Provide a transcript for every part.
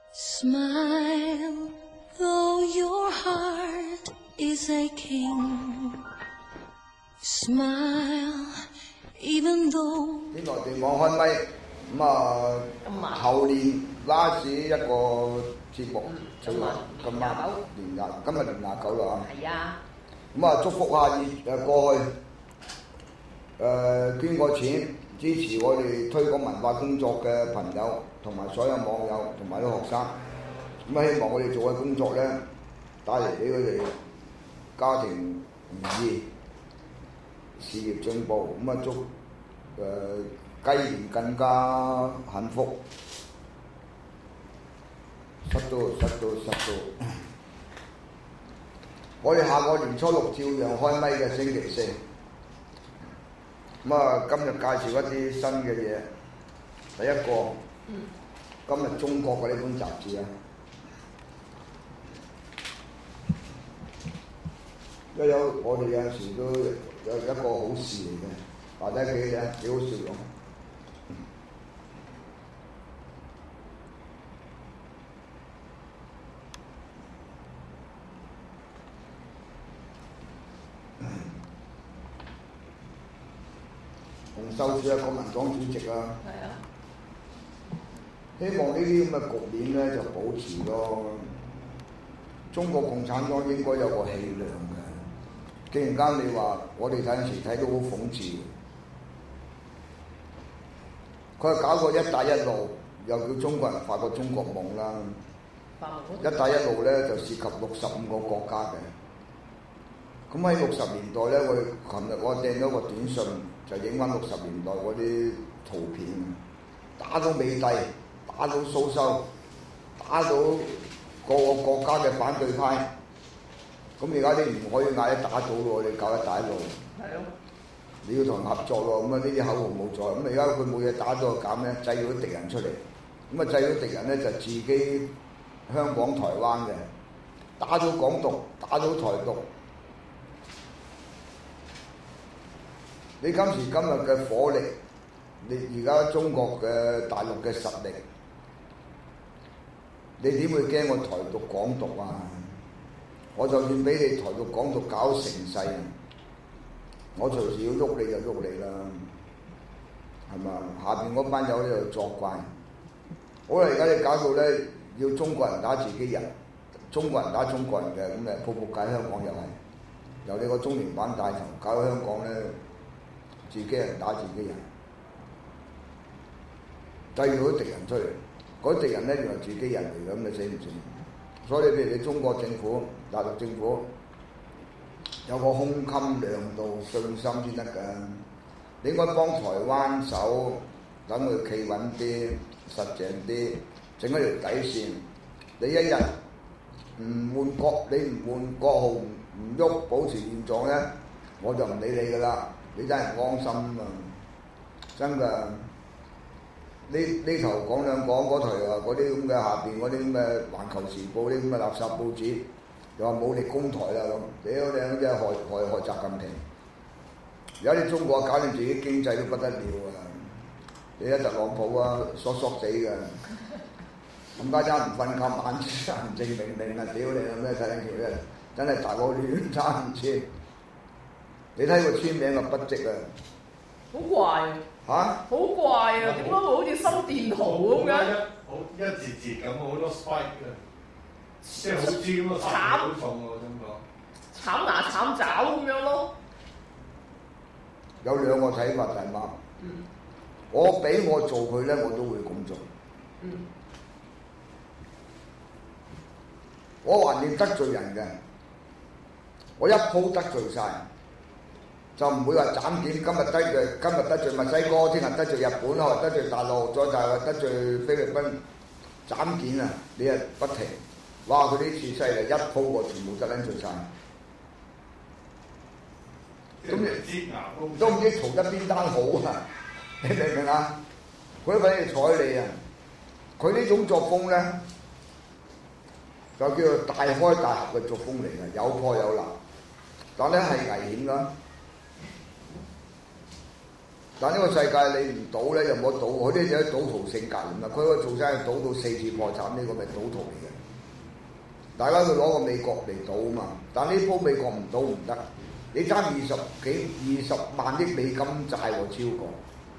Smile, though your heart is aching. Smile, even though。 天來地網開咪咁啊！後年拉屎一個節目，今晚今日年29啦。 係啊。 咁啊，祝福下過去捐個錢支持我哋推廣文化工作嘅朋友，同埋所有網友同埋啲學生。咁啊，希望我哋做嘅工作咧，帶嚟俾佢哋家庭如意、事業進步。咁啊，祝雞年更加幸福，塞到。我哋下個年初6照樣開咪嘅星期4。咁啊，今日介紹一啲新嘅嘢。第一個，今日中國嘅呢本雜誌啊，我哋有陣時都有一個好事嚟嘅，話得幾好笑容。洪秀柱係國民黨主席啊，希望呢啲咁嘅局面咧就保持咯。中國共產黨應該有個氣量嘅。既然間你話我哋睇陣時睇到好諷刺，佢係搞個一帶一路，又叫中國人發個中國夢啦。一帶一路咧就涉及65個國家嘅。咁喺60年代咧，琴日我掟咗個短信，就影翻60年代嗰啲圖片，打到美帝，打到蘇修，打到各個國家嘅反對派。咁而家你唔可以嗌一打倒咯，你搞一帶一路。係咯。你要同人合作咯，咁啊呢啲口號冇咗。咁而家佢冇嘢打咗就搞咩？製咗啲敵人出嚟。咁啊製咗敵人咧就自己香港、台灣嘅，打到港獨，打到台獨。你今時今日嘅火力，你而家中國嘅大陸嘅實力，你點會驚我台獨港獨啊？我就算俾你台獨港獨搞成世，我隨時要喐你就喐你啦，係嘛？下邊嗰班友喺度作怪。好啦，而家你搞到咧要中國人打自己人，中國人打中國人嘅，咁誒鋪解香港又係由你個中聯辦帶頭搞到香港咧。自己人打自己人，製咗啲敵人出嚟，嗰啲敵人咧原來自己人嚟嘅，咁你死唔死？所以譬如你中國政府、大陸政府有個胸襟、量度、信心先得㗎。你應該幫台灣手，等佢企穩啲、實淨啲，整一條底線。你一日唔換國號唔喐，保持現狀咧，我就唔理你㗎啦。你真係唔安心啊！真㗎，呢頭講兩講，嗰頭又話嗰啲咁嘅下邊嗰啲咁嘅《環球時報》啲咁嘅垃圾報紙，又話武力攻台啦咁，屌你真係害習近平！而家啲中國搞掂自己經濟都不得了啊！你一特朗普啊，索索地㗎，咁家陣唔瞓覺晚餐證明啊！屌你有咩睇緊條啫？真係大佬亂差唔切。你睇個簽名嘅筆跡啊！ 好怪啊！嚇！好怪啊！點解會好似心電圖咁嘅？ 一節節咁好多 spike 嘅，即係好尖咯，好重喎，咁講。 慘牙慘爪咁樣咯。 有兩個睇法，大媽。我俾我做佢咧，我都會咁做。我還要得罪人嘅，我一鋪得罪晒。就唔會話斬件，今日得罪墨西哥，聽日得罪日本，後日得罪大陸，再大話得罪菲律賓，斬件啊！你係不停，哇！佢呢次犀利，一鋪過全部得撚罪晒。咁都唔知嘈得邊單好啊！你明唔明啊？佢都反而睬你啊！佢呢種作風咧，就叫做大開大合嘅作風嚟嘅，有破有立，但咧係危險㗎。 但呢個世界你唔賭咧，又冇得賭。佢啲就係賭徒性格咁啦。佢個做生意賭到4次破產，呢個咪賭徒嚟嘅。大家佢攞個美國嚟賭啊嘛，但呢鋪美國唔賭唔得。你爭20萬億美金債喎，超過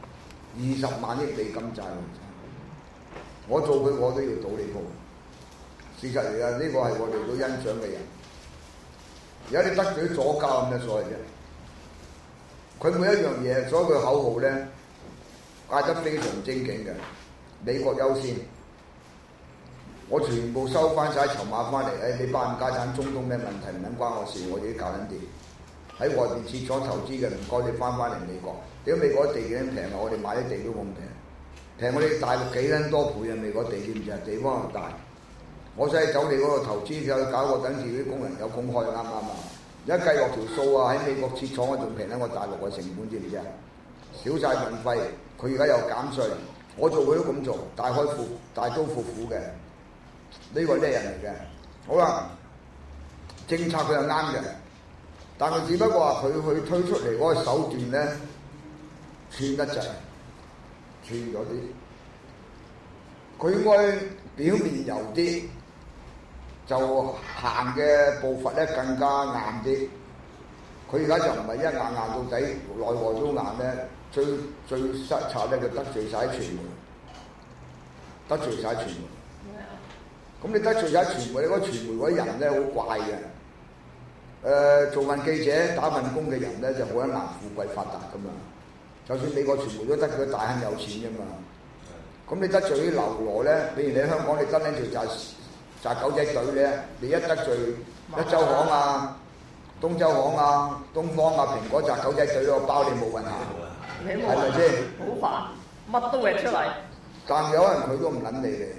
20萬億美金債喎。我做佢我都要賭呢鋪。事實嚟㗎，呢個係我哋都欣賞嘅人。而家你得罪左膠咁嘅所謂啫。佢每一樣嘢，所以佢口號咧嗌得非常精警嘅，美國優先。我全部收翻晒籌碼翻嚟，你班家產中東咩問題唔撚關我事，我自己搞緊掂。喺外邊設廠投資嘅唔該你翻嚟美國。點解美國啲地幾撚平啊？我哋買啲地都咁平，平我哋大陸幾撚多倍啊！美國地知唔知啊？地方又大。我使走你嗰個投資就搞個等自己工人有工開，啱唔啱啊？而家計落條數啊，喺美國設廠啊仲平得我大陸嘅成本，知唔知啊？少晒運費，佢而家又減稅，我做佢都咁做，大刀闊斧嘅，呢個咩人嚟嘅？好啦，政策佢係啱嘅，但係只不過話佢去推出嚟嗰個手段咧，串得滯，串咗啲，佢應該表面柔啲。就行嘅步伐咧更加硬啲，佢而家就唔係一硬到底，內外都硬咧。最失策咧，佢得罪晒傳媒，得罪晒傳媒。咁你得罪晒傳媒，你嗰傳媒嗰啲人咧好怪嘅。做份記者打份工嘅人咧就好一難富貴發達噶嘛。就算美國傳媒都得罪大亨有錢啫嘛。咁你得罪啲流羅咧，比如你喺香港你得拎條紮狗仔隊咧，你一得罪一週刊啊、東周刊啊、東方啊、蘋果紮狗仔隊，我包你冇運行，係咪先？ 好煩，乜都搲出嚟。 但有人佢都唔撚理你，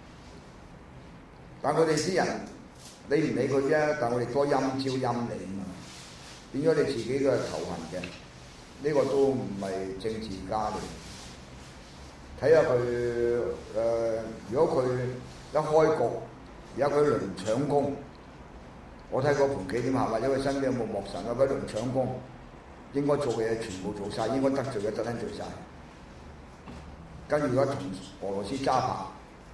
但佢哋啲人你唔理佢啫，但我哋多陰招陰你啊嘛，變咗你自己都係頭痕嘅，呢個都唔係政治家嚟。睇下佢如果佢一開局。而家佢輪搶功，我睇嗰盤棋點行，或者佢身邊有冇莫神啊？佢輪搶功，應該做嘅嘢全部做晒，應該得罪嘅得撚罪晒。跟住而家同俄羅斯揸牌，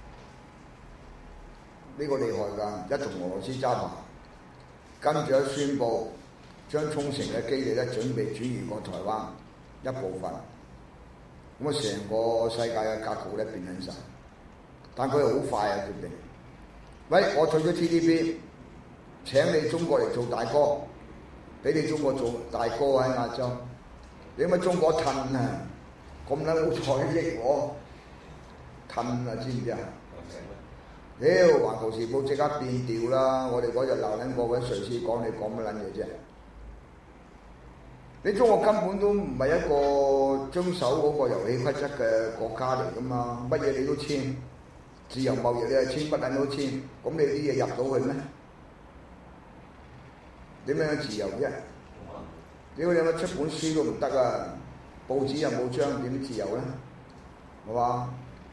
呢個厲害㗎！一同俄羅斯揸牌，跟住一宣佈將沖繩嘅基地咧準備轉移過台灣一部分，咁啊成個世界嘅格局咧變緊晒。但佢又好快啊決定。喂，我退咗 TVB， 請你中國嚟做大哥，俾你中國做大哥喺亞洲。你乜中國褪啊？咁撚好彩益我褪啊，知唔知啊？屌，環球時報即刻變調啦！我哋嗰日鬧撚過揾瑞士講你講乜撚嘢啫？你中國根本都唔係一個遵守嗰個遊戲規則嘅國家嚟噶嘛，乜嘢你都簽。自由貿易你係簽乜撚都簽，咁你啲嘢入到去咩？點樣自由啫？屌你乜出本書都唔得啊！報紙又冇章，點自由咧？係嘛？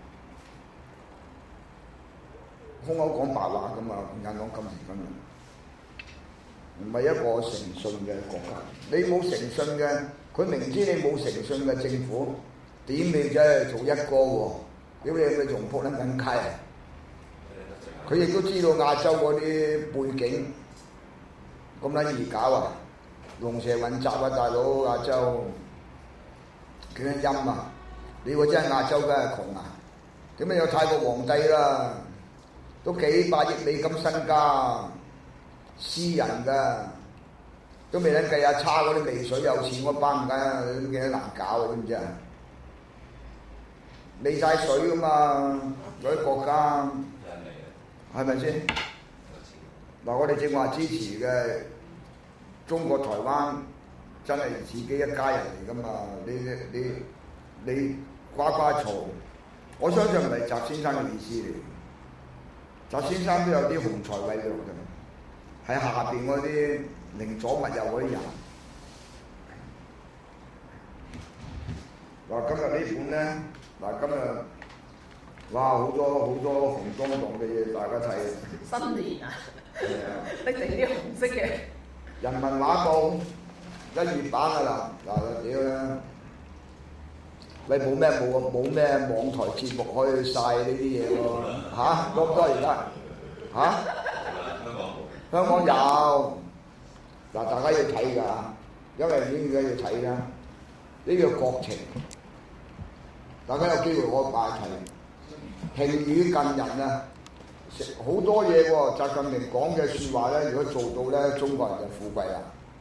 空口講白話噶嘛，眼講今時今日，唔係一個誠信嘅國家。你冇誠信嘅，佢明知你冇誠信嘅政府，點你真係做一哥喎？屌你咪仲撲撚緊街啊！佢亦都知道亞洲嗰啲背景咁撚易搞啊，龍蛇混雜啊，大佬亞洲幾撚陰啊！你話真係亞洲梗係窮啊！點解有泰國皇帝啦？都幾百億美金身家，私人㗎，都未撚計下差嗰啲微水有錢嗰班㗎，都幾撚難搞啊！知唔知啊？未晒水㗎嘛，嗰啲國家係咪先？嗱，我哋正話支持嘅中國台灣真係自己一家人嚟㗎嘛？你呱呱嘈，我相信唔係習先生嘅意思嚟。習先生都有啲雄才偉略嘅，喺下邊嗰啲寧左勿右嗰啲人。嗱，今日呢本咧。嗱，今日哇好多紅當當嘅嘢，大家睇。 新年啊！拎定啲紅色嘅。人民畫報1月版啊嗱屌啦！ 喂，冇咩網台節目可以晒呢啲嘢喎嚇，多唔多而家嚇？香港有嗱，大家要睇㗎，因為呢個要睇啦。呢個國情，大家有機會可以拜睇。平語近人啊，好多嘢喎。習近平講嘅説話咧，如果做到咧，中國人就富貴啦。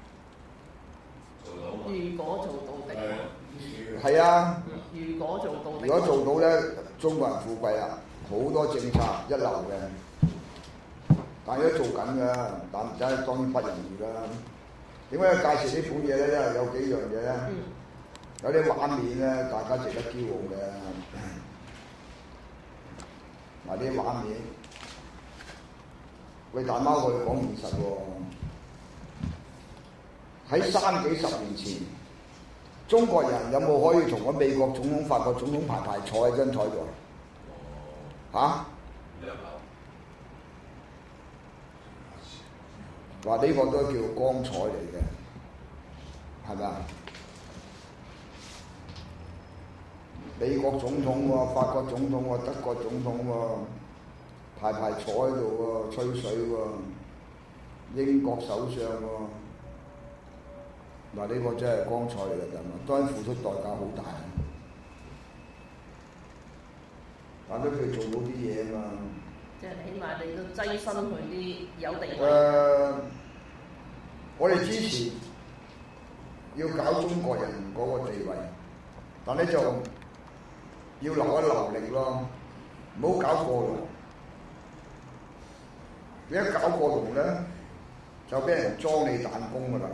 如果做到的， 係啊。 如果做到的， 如果做到咧，中國人富貴啦，好多政策一流嘅。但係都做緊㗎，但真係當然不容易啦。點解要介紹呢本嘢咧？因為有幾樣嘢咧，有啲畫面咧，大家值得驕傲嘅。嗱啲畫面，喂大媽，我哋講現實喎。喺30幾40年前，中國人有冇可以同個美國總統、法國總統排坐喺張台度？嚇？話呢個都叫光彩嚟嘅，係咪啊？美國總統喎，法國總統喎，德國總統喎，排坐喺度喎，吹水喎，英國首相喎，嗱呢個真係光彩嚟嘅，當然付出代價好大，但都佢做到啲嘢啊嘛。 即係起碼你都躋身佢啲有地位。 我哋支持要搞中國人嗰個地位，但係就要留一留力咯，唔好搞過龍。你一搞過龍咧，就俾人裝你彈弓㗎啦，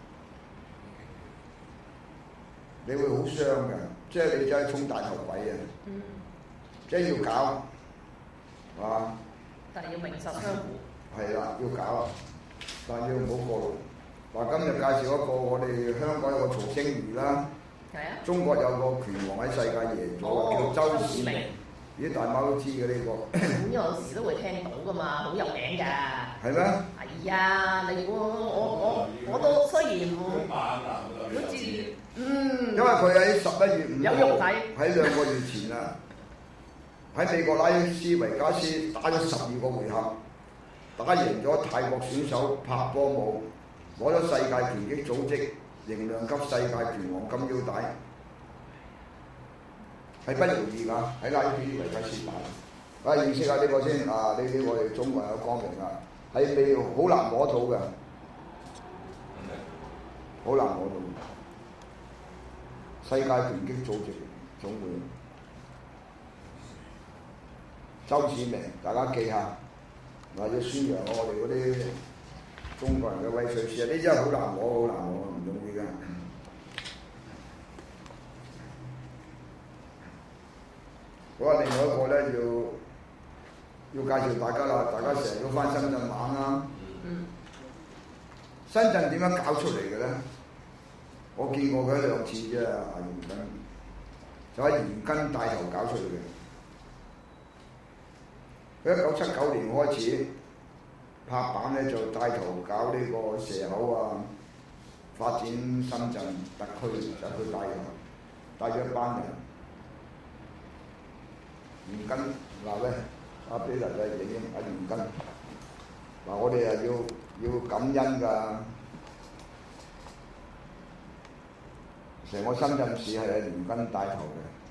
你會好傷㗎，即係你真係衝大頭鬼啊！即係要搞，係嘛？ 但係要名實相符。係啦，要搞，但係要唔好過龍。嗱，今日介紹一個我哋香港有個曹星如啦，中國有個拳王喺世界贏咗，叫周市明。啲大媽都知嘅呢個。 咁有時都會聽到㗎嘛，好有名㗎。 係咩？ 係啊，你我都雖然好似因為佢喺11月5號喺2個月前啊，喺美國拉斯維加斯打咗12個回合，打贏咗泰國選手帕波姆。攞咗世界拳擊組織型量級世界拳王金腰帶，係不容易㗎，喺拉斯維加斯打。認識下呢個先啊！呢啲我哋中國人有光明啊，係你好難攞到嘅，好難攞到。世界拳擊組織總會，周市明，大家記下，或者宣揚我哋嗰啲中國人嘅威水史啊！呢真係好難攞，好難攞，唔容易㗎。好啊，另外一個咧要介紹大家啦，大家成日都翻深圳玩啦。深圳點樣搞出嚟嘅咧？我見過佢2次啫，阿袁根，就喺袁根帶頭搞出嚟嘅。佢1979年開始拍板咧，就帶頭搞呢個蛇口啊，發展深圳特區，就佢帶咗一班人。袁根嗱咧，阿比特嘅影阿袁根，嗱我哋要感恩㗎。成個深圳市係喺袁根帶頭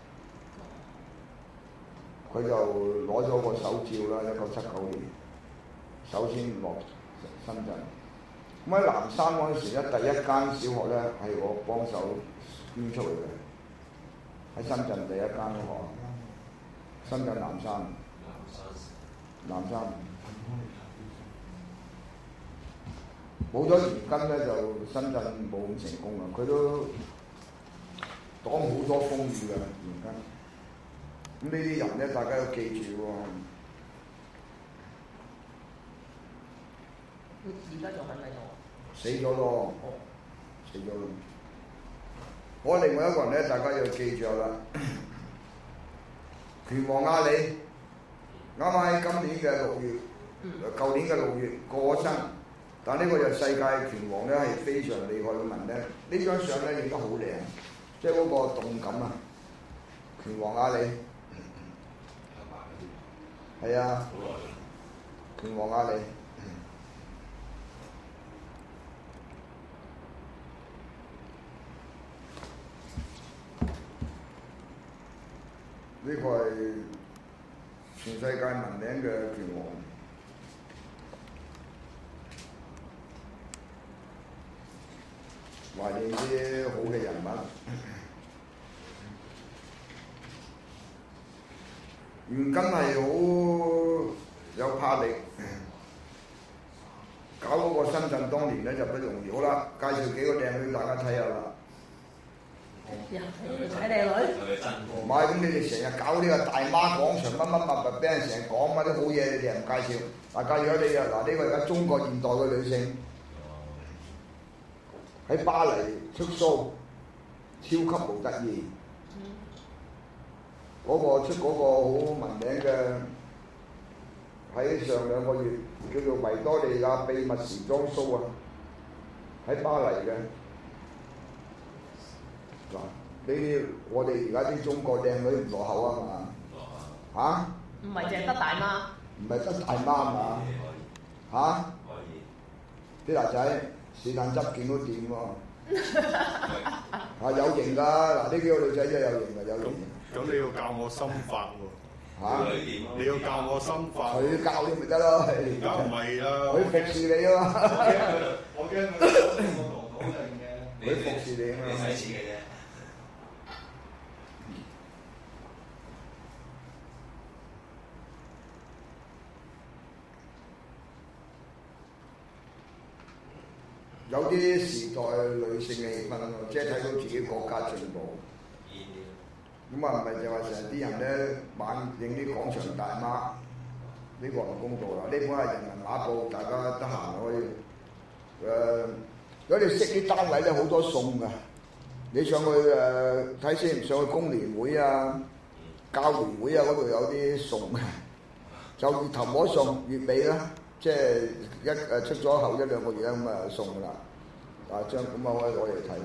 嘅，佢就攞咗個首照啦，1979年首先落深圳。咁喺南山嗰陣時咧，第一間小學咧係我幫手捐出嚟嘅，喺深圳第一間學校，深圳南山。冇咗袁根咧，就深圳冇咁成功啊！佢都擋好多風雨嘅袁根。咁呢啲人咧，大家要記住喎。 而家仲喺咪度？ 死咗咯，死咗咯。我另外一個人咧，大家要記住啦。拳王阿里啱啱喺今年嘅6月，舊年嘅6月過咗身。但呢個就世界拳王咧係非常厲害嘅人咧。呢張相咧影得好靚，即係嗰個動感啊！ 拳王阿里，係啊，拳王阿里。呢個係全世界聞名嘅拳王，懷念啲好嘅人物。袁根係好有魄力，搞嗰個深圳當年咧就不容易。好啦，介紹幾個靚女大家睇下啦。 睇靚女， 唔係咁，你哋成日搞呢個大媽廣場乜，俾人成日講乜啲好嘢，你哋又唔介紹。嗱，介紹咗你啊，嗱，呢個而家中國現代嘅女性喺巴黎出 show， 超級模特兒。嗰個出嗰個好聞名嘅，喺上2個月叫做維多利亞秘密時裝 show 啊，喺巴黎嘅。嗱，呢啲我哋而家啲中國靚女唔落後啊嘛，嚇？ 唔係淨得大媽， 唔係得大媽嘛，嚇？啲男仔是但執件都掂喎，有型㗎，嗱呢幾個女仔真係有型㗎，有型。 咁你要教我心法喎，你要教我心法。 佢教你咪得咯， 而家唔係啦， 佢服侍你啊嘛。 我驚佢好定嘅， 佢服侍你啊嘛。 你使錢嘅啫。 有啲時代女性嘅氣氛咯，即係睇到自己國家進步。咁啊，唔係就話成日啲人咧猛影啲廣場大媽，呢個唔公道啦！呢本係人民畫報，大家得閒可以如果你識啲單位咧，好多送㗎。你上去睇先，上去工聯會啊、教聯會啊嗰度有啲送嘅，就月頭冇得送，月尾啦，即係出咗後1-2個月咁啊送㗎啦。將咁啊可以攞嚟睇。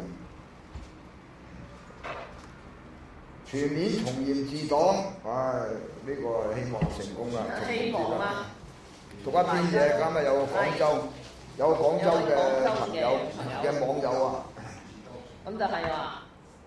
全面從嚴治黨，呢個係希望成功啦。 希望啦。 讀一篇嘢，今日有個廣州嘅朋友嘅網友啊。 咁就係話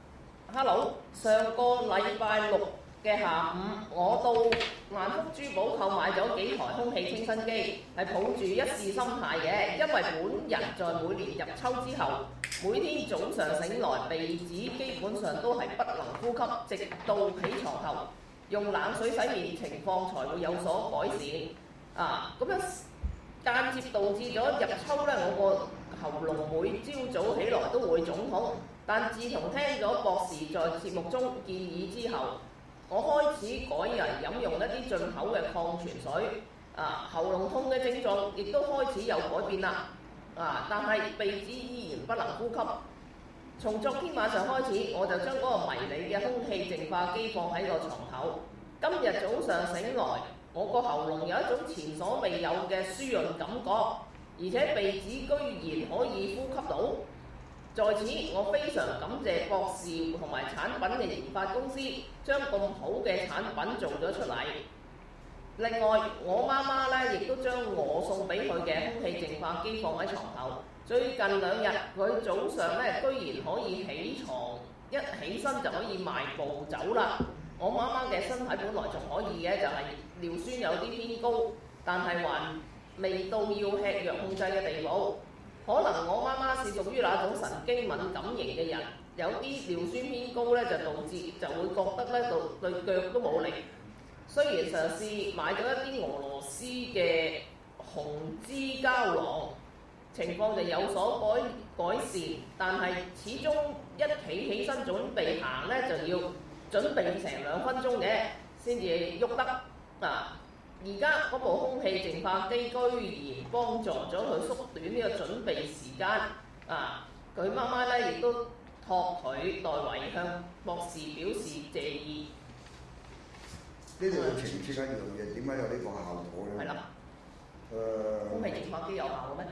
，Hello， 上個禮拜6嘅下午，我到萬福珠寶購買咗幾台空氣清新機，係抱住一試心態嘅，因為本人在每年入秋之後，每天早上醒來，鼻子基本上都係不能呼吸，直到起床後用冷水洗面，情況才會有所改善。咁樣間接導致咗入秋呢，我個喉嚨每朝早起來都會腫痛。但自從聽咗博士在節目中建議之後，我開始改為飲用一啲進口嘅礦泉水。喉嚨痛嘅症狀亦都開始有改變啦。但係鼻子依然不能呼吸。從昨天晚上開始，我就將嗰個迷你嘅空氣淨化機放喺個床頭。今日早上醒來，我個喉嚨有一種前所未有嘅舒潤感覺，而且鼻子居然可以呼吸到。在此，我非常感謝博士同埋產品嘅研發公司將咁好嘅產品做咗出嚟。另外，我媽媽咧亦都將我送俾佢嘅空氣淨化機放喺床頭。最近2日，佢早上咧居然可以起床，一起身就可以邁步走啦。我媽媽嘅身體本來仲可以嘅，就係尿酸有啲偏高，但係還未到要吃藥控制嘅地步。可能我媽媽是屬於那種神經敏感型嘅人，有啲尿酸偏高咧，就導致就會覺得咧對腳都冇力。雖然嘗試買咗一啲俄羅斯嘅紅脂膠囊，情況就有所改善，但係始終一起身準備行咧，就要準備成2分鐘嘅先至喐得。而家嗰部空氣淨化機居然幫助咗佢縮短呢個準備時間。佢媽媽咧亦都託佢代為向博士表示謝意。 呢度要澄清一樣嘢，點解有呢個效果咧？ 係啦。空氣淨化機有效嘅咩？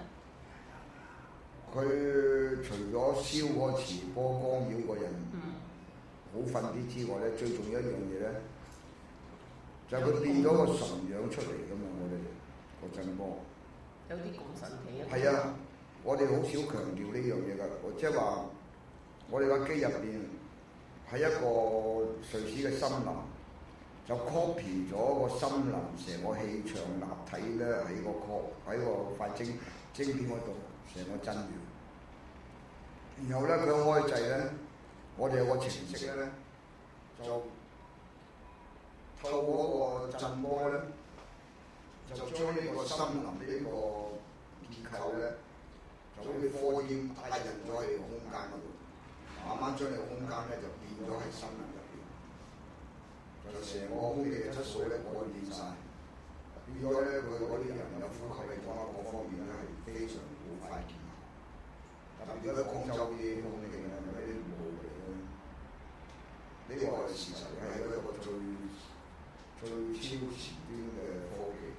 佢除咗燒個磁波干擾個人， 好瞓啲之外咧，最重要一樣嘢咧，就係佢變咗個純樣出嚟㗎嘛！我哋個震波有啲咁神奇啊！ 係啊，我哋好少強調呢樣嘢㗎，即係話我哋個機入邊係一個瑞士嘅森林，就 copy 咗個森林成個氣場立體咧喺個塊晶片嗰度成個震源。然後咧佢開掣咧，我哋有個程式咧，就透過嗰個震波咧，就將呢個森林呢個結構咧，就好似科研帶入咗喺個空間嗰度，慢慢將你個空間咧就變咗喺森林入邊，就成個空氣嘅質素咧改變晒，變咗咧佢嗰啲人有呼吸系統啊各方面咧係非常好快健。特別而家廣州啲空氣咧，有啲霧嚟嘅，呢個係事實，係一個最超前端嘅科技，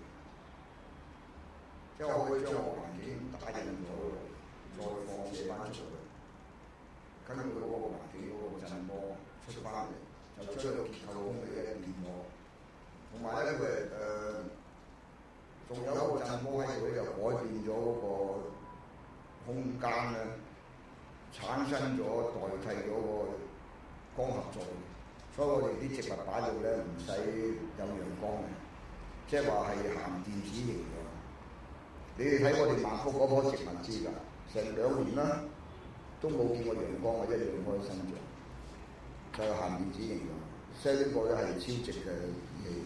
即係我可以將個環境打印咗落嚟，再放射翻出去，根據嗰個環境嗰個震波出翻嚟，就將個結構空氣咧變咗，同埋咧佢仲有一個震波喺度咧，就改變咗嗰個空間咧產生咗代替咗個光合作用，所以我哋啲植物擺到咧唔使有陽光嘅，即係話係鹹電子型嘅。你哋睇我哋萬福嗰棵植物知㗎，成2年啦都冇見過陽光嘅，一樣可以生長，就係鹹電子型嘅，所以呢個咧係超值嘅儀器。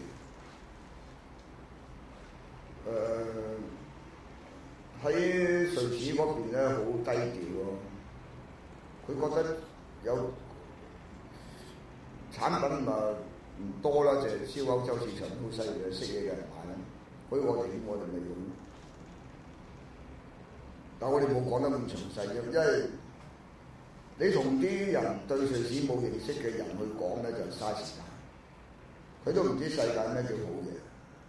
喺瑞士嗰邊咧好低調咯，佢覺得有產品唔多啦，就係燒歐洲市場好犀利，識嘢嘅人買啦。所以我哋咪用，但我哋冇講得咁詳細嘅，因為你同啲人對瑞士冇認識嘅人去講咧就嘥時間，佢都唔知世界咩叫好嘢。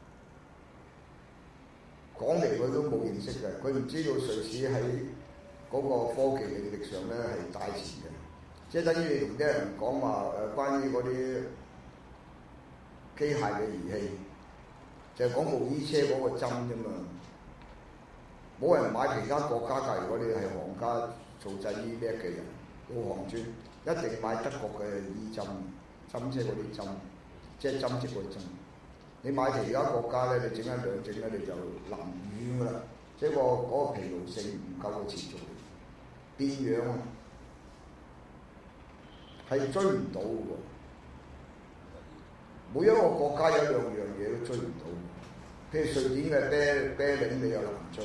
講嚟佢都冇認識嘅，佢唔知道瑞士喺嗰個科技領域上咧係大前嘅，即係等於你同啲人講話關於嗰啲機械嘅儀器，就係講部醫車嗰個針啫嘛，冇人買其他國家㗎。如果你係行家做製醫叻嘅人，老行專一定買德國嘅醫針，針車嗰啲針，即係針織嗰啲針。你買其他國家咧，你整一兩整咧，你就淋軟㗎啦，即係嗰個疲勞性唔夠嘅持續力，變樣啊，係追唔到嘅喎。每一個國家有2樣嘢都追唔到，譬如瑞典嘅啤領你又難追，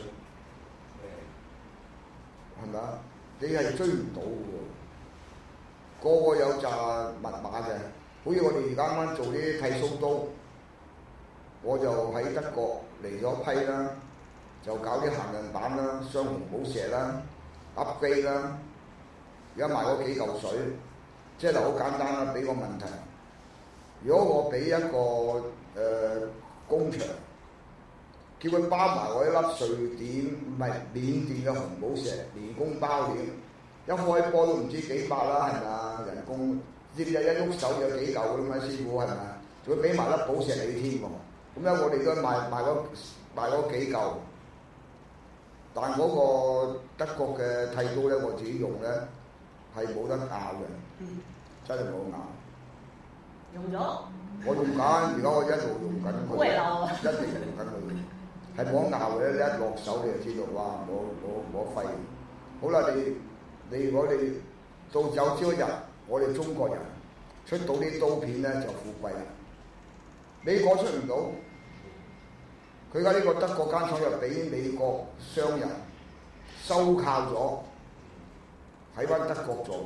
係咪啊？你係追唔到嘅喎，個有紮密碼嘅，好似我哋而家啱啱做啲剃鬚刀。我就喺德國嚟咗批啦，就搞啲限量版啦、雙紅寶石啦、upgrade啦，而家賣嗰幾嚿水，即係好簡單啦。俾個問題，如果我俾一個工場，叫佢包埋我一粒瑞典唔係緬甸嘅紅寶石，連工包料，一開波都唔知幾百啦，係咪啊？人工知唔知一喐手有幾嚿咁啊？師傅係咪啊？仲要俾埋粒寶石你添喎。咁咧，我哋都賣嗰幾嚿，但嗰個德國嘅剃刀咧，我自己用咧係冇得拗嘅，真係冇拗。 用咗？我用緊，而家我一路用緊佢，一定用緊佢，係冇得拗嘅。你一落手你就知道，哇！我廢。好啦，你如果你到有朝一日，我哋中國人出到啲刀片咧，就富貴啦。美國出唔到，佢而家呢個德國間廠又俾美國商人收購咗，喺翻德國做。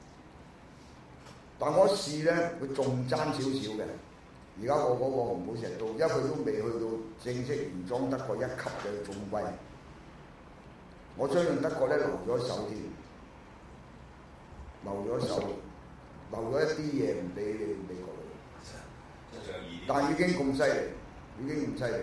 但我試咧，佢仲爭少少嘅。而家我嗰個紅寶石刀，因為佢都未去到正式原裝德國1級嘅重威，我相信德國咧留咗手添，留咗手，留咗一啲嘢唔俾美國。但已經咁犀利，已經咁犀利。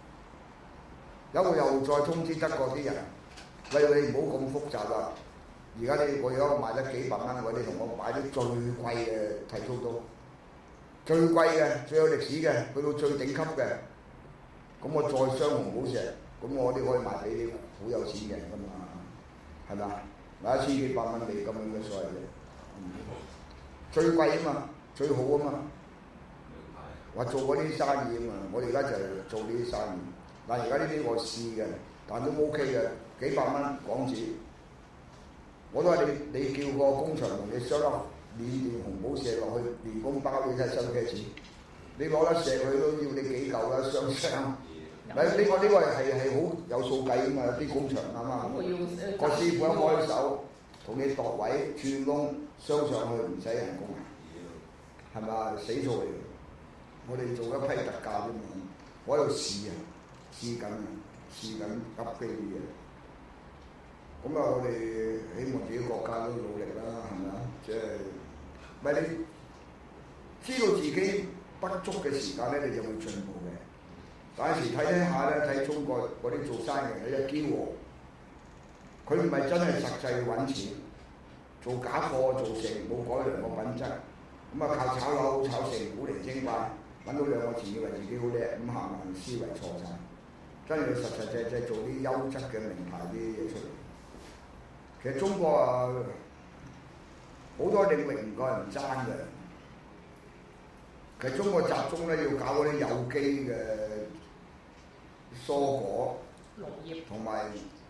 有個又再通知德國啲人，喂，你唔好咁複雜啦， 而家我而家賣得幾百蚊，你同我買啲最貴嘅剃鬚刀，最貴嘅、最有歷史嘅，去到最頂級嘅，咁我再鑲紅寶石，咁我啲可以賣俾啲好有錢嘅人噶嘛，係咪啊？買1000幾百蚊美金咁嘅所謂嘅，最貴啊嘛，最好啊嘛。話做嗰啲生意啊嘛，我哋而家就係做呢啲生意。但係而家呢啲我試嘅，但都 OK 嘅，幾百蚊港紙。我都話你叫個工場同你鑲粒緬甸紅寶石落去，連工包你睇收幾錢？你攞得石佢都要你幾嚿啦，雙雙。呢個係好有數計㗎嘛，啲工場啱嘛？個師傅一開手同你度位轉窿鑲上去唔使人工，係咪死數嚟？我哋做一批特價啫嘛，我喺度試緊急機啲嘢。咁啊，我哋希望自己國家都努力啦，係咪啊？即係咪你知道自己不足嘅時間咧，你就會進步嘅。但係時睇下咧，睇中國嗰啲做生意嘅一驕傲，佢唔係真係實際揾錢，做假貨做成冇改良個品質，咁啊靠炒樓炒成古靈精怪，揾到2個字以為自己好叻，咁行運思維錯晒，真係要實實際際做啲優質嘅名牌啲嘢出嚟。其實中國啊，好多領域唔夠人爭嘅。其實中國集中咧要搞嗰啲有機嘅蔬果、 農業同埋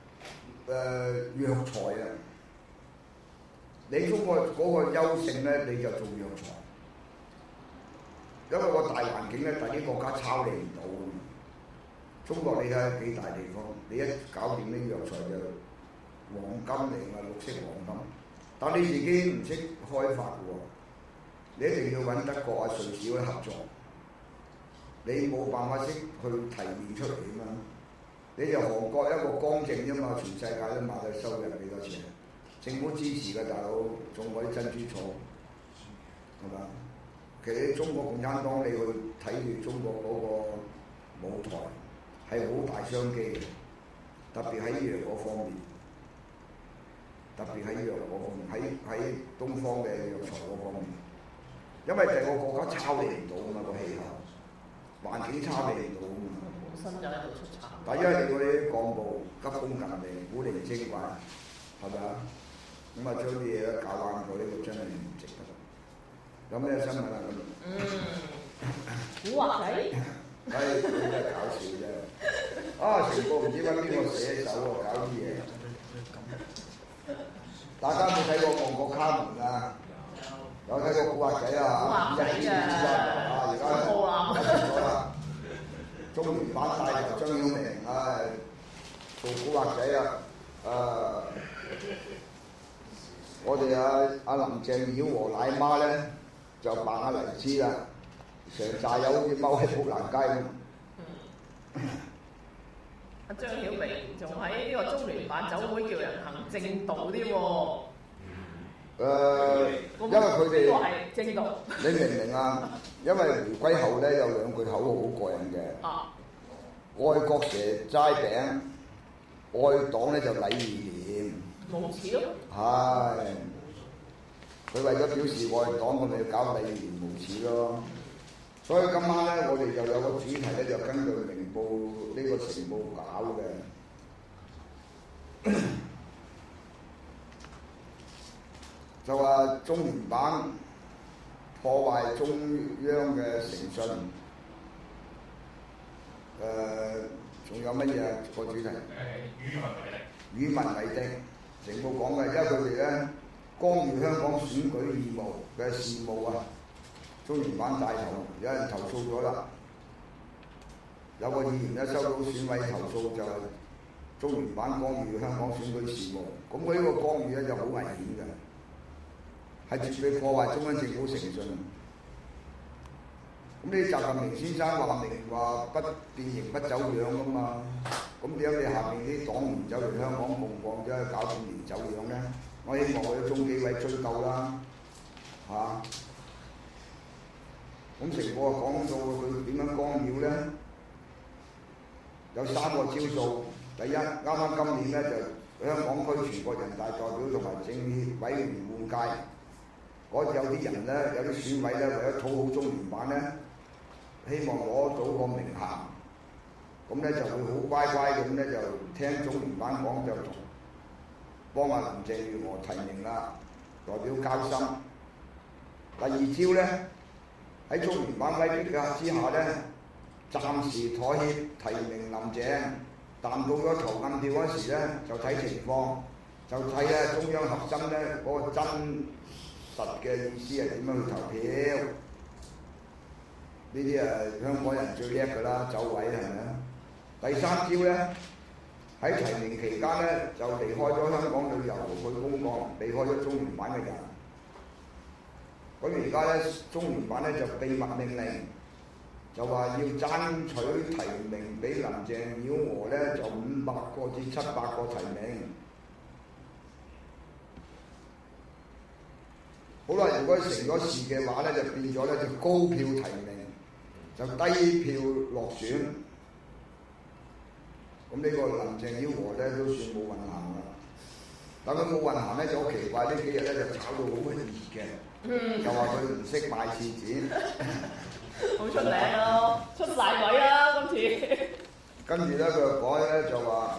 藥材啊。你中國嗰個優勝咧，你就做藥材，因為個大環境咧，第啲國家抄你唔到。中國你睇下幾大地方，你一搞掂啲藥材就黃金嚟㗎，綠色黃金。但你自己唔識開發喎，你一定要揾德國啊、瑞士去合作。你冇辦法識去提煉出嚟啊嘛。你就韓國一個乾淨啫嘛，全世界都買到收入幾多錢？政府支持嘅大佬種嗰啲珍珠草，係嘛？其實中國共產黨你去睇住中國嗰個舞台係好大商機嘅，特別喺藥嗰方面。特別喺藥嗰方面，喺東方嘅藥材嗰方面，因為第二個國家抄你唔到啊嘛，個氣候環境抄你唔到啊嘛。 本身就喺度出產。 但因為你嗰啲幹部急功近利、古靈精怪，係咪啊？咁啊將啲嘢都搞爛咗，呢個真係唔值得。有咩新聞啊？ 古惑仔？ 唉，真係搞笑啫！啊，成個唔知揾邊個寫手喎，搞啲嘢。大家有冇睇過《旺角卡門》啊？有睇過《古惑仔》啊？古惑仔啊！而家咗啦，中聯辦帶頭張曉明，做古惑仔啊！我哋阿林鄭妖和奶媽咧就扮阿黎姿啦，成扎友好似踎喺砵蘭街咁。 阿張曉明仲喺呢個中聯辦酒會叫人行正道添喎。 因為佢哋呢個係正道。 你明唔明啊？因為回歸後咧有2句口號好過癮嘅。愛國蛇齋餅，愛黨咧就禮義廉。 無恥咯。 係。佢為咗表示愛黨，我咪要搞禮義廉無恥咯。所以今晚咧，我哋就有個主題咧，就根據明報呢個成報搞嘅，就話中聯辦破壞中央嘅誠信。仲有乜嘢啊？個主題？與民為敵。成報講嘅，因為佢哋咧干預香港選舉義務嘅事務啊。中聯辦帶頭，有人投訴咗啦。有個議員咧收到選委投訴，就係中聯辦干預香港選舉事務。咁佢呢個干預咧就好危險嘅，係絕對破壞中央政府誠信。咁你習近平先生話明話不變形不走樣㗎嘛？咁點解你下面啲黨員走嚟香港共逛，走去搞變形走樣咧？我希望我哋中紀委追究啦，嚇！咁成個講到佢點樣干擾咧？有3個招數。第一，啱啱今年咧就香港區全國人大代表同埋政協委員換屆，嗰有啲人咧，有啲選委咧，為咗討好中聯辦咧，希望攞到個名銜，咁咧就會好乖乖咁咧就聽中聯辦講就幫阿林鄭月娥提名啦，代表交心。第二招咧，喺中聯辦威逼之下咧，暫時妥協提名林鄭，但到咗投暗票嗰時咧，就睇情況，就睇啊中央核心咧嗰個真實嘅意思係點樣去投票。呢啲香港人最叻㗎啦，走位係咪啊？第三招咧，喺提名期間咧就離開咗香港旅遊去公幹，離開咗中聯辦嘅人。咁而家咧，中聯辦咧就秘密命令，就話要爭取提名俾林鄭月娥咧，就500個至700個提名。好啦，如果成咗事嘅話咧，就變咗咧就高票提名，就低票落選。咁呢個林鄭月娥咧都算冇運行啦。但佢冇運行咧就好奇怪，呢幾日咧就炒到好熱嘅。又話佢唔識買廁紙， 好出名咯，出晒位啦今次。 跟住咧佢又講咧就話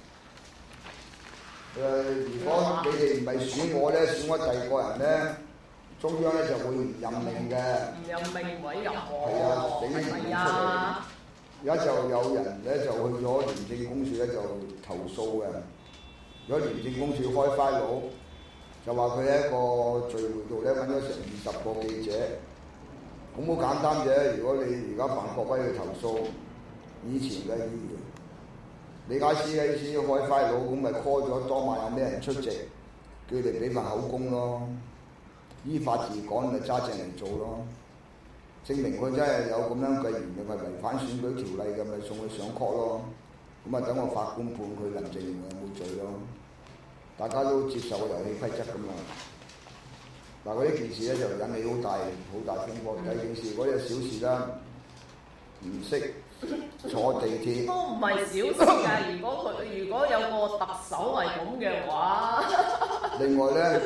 如果你哋唔係選我咧，選我第二個人咧，中央咧就會唔任命嘅。 唔任命委任我。 係啊，俾啲言出嚟。而家就有人咧就去咗廉政公署咧就投訴嘅，如果廉政公署開file就話佢喺一個聚會度咧揾咗成20個記者，咁好簡單啫。如果你而家范國威去投訴以前嘅議員，李家超開file咁咪 call 咗當晚有咩人出席，叫佢哋俾份口供咯，依法治港咪揸正嚟做咯，證明佢真係有咁樣嘅言論係違反選舉條例嘅，咪送佢上 court 咯。咁啊等個法官判佢林鄭月娥有冇罪咯。大家都接受個遊戲規則㗎嘛。嗱，嗰啲件事咧就引起好大風波。第二件事嗰啲小事啦，唔識坐地鐵。 都唔係小事㗎。如果有個特首係咁嘅話， 另外咧，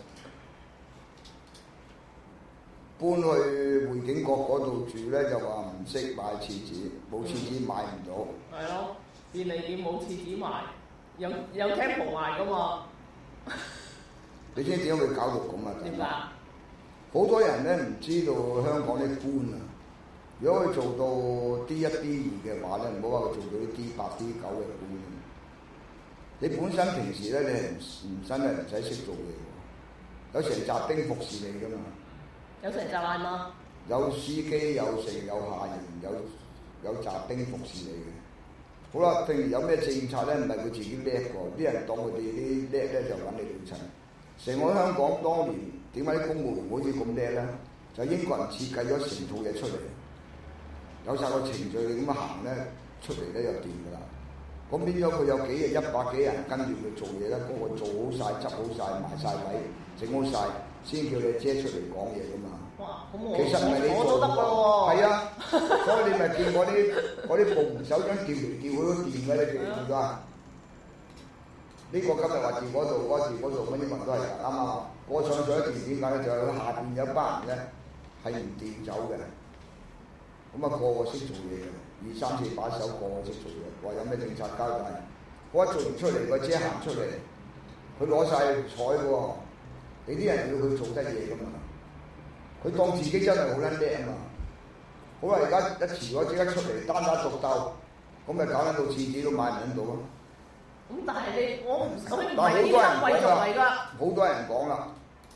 搬去匯景閣嗰度住咧就話唔識買廁紙，冇廁紙買唔到。 係咯，便利店冇廁紙賣。有 temple 賣㗎嘛？ 你知點解會搞到咁啊？ 點解？ 好多人咧唔知道香港啲官啊，如果佢做到 D1 D2嘅話咧，唔好話佢做到啲 D8 D9嘅官。你本身平時咧，你係唔真係唔使識做嘢喎，有成雜兵服侍你㗎嘛？ 有成雜嗌嗎？ 有司機，有乘，有下人，有雜兵服侍你嘅。好啦，譬如有咩政策咧，唔係佢自己叻喎，啲人當佢哋啲叻咧就揾你料襯。成個香港當年點解啲公務員好似咁叻咧？就英國人設計咗成套嘢出嚟，有晒個程序咁行咧，出嚟咧就掂㗎啦。咁變咗佢有幾日100幾人跟住佢做嘢咧，個個做好晒、執好晒、埋晒位、整好晒，先叫你姐出嚟講嘢㗎嘛。 哇！咁其實唔係你做㗎喎。係啊，所以你咪見嗰啲部門首長調嚟調去都掂嘅，你記唔記得啊？呢個今日話調嗰度，嗰調嗰度，乜英文都係㗎，啱啱？我上咗一段點解咧？就係下邊有班人咧係唔調走嘅，咁啊個個識做嘢嘅，2、3、4把手個個識做嘢，話有咩政策交代，我一做唔出嚟，個姐行出嚟，佢攞晒彩喎，你啲人要佢做得嘢㗎嘛？佢當自己真係好撚叻啊嘛！好啦，而家一遲咗即刻出嚟單打獨鬥，咁咪搞緊到廁紙都買唔到咯。 咁但係我唔想唔係係呢啲貴族嚟㗎。 好多人講啦，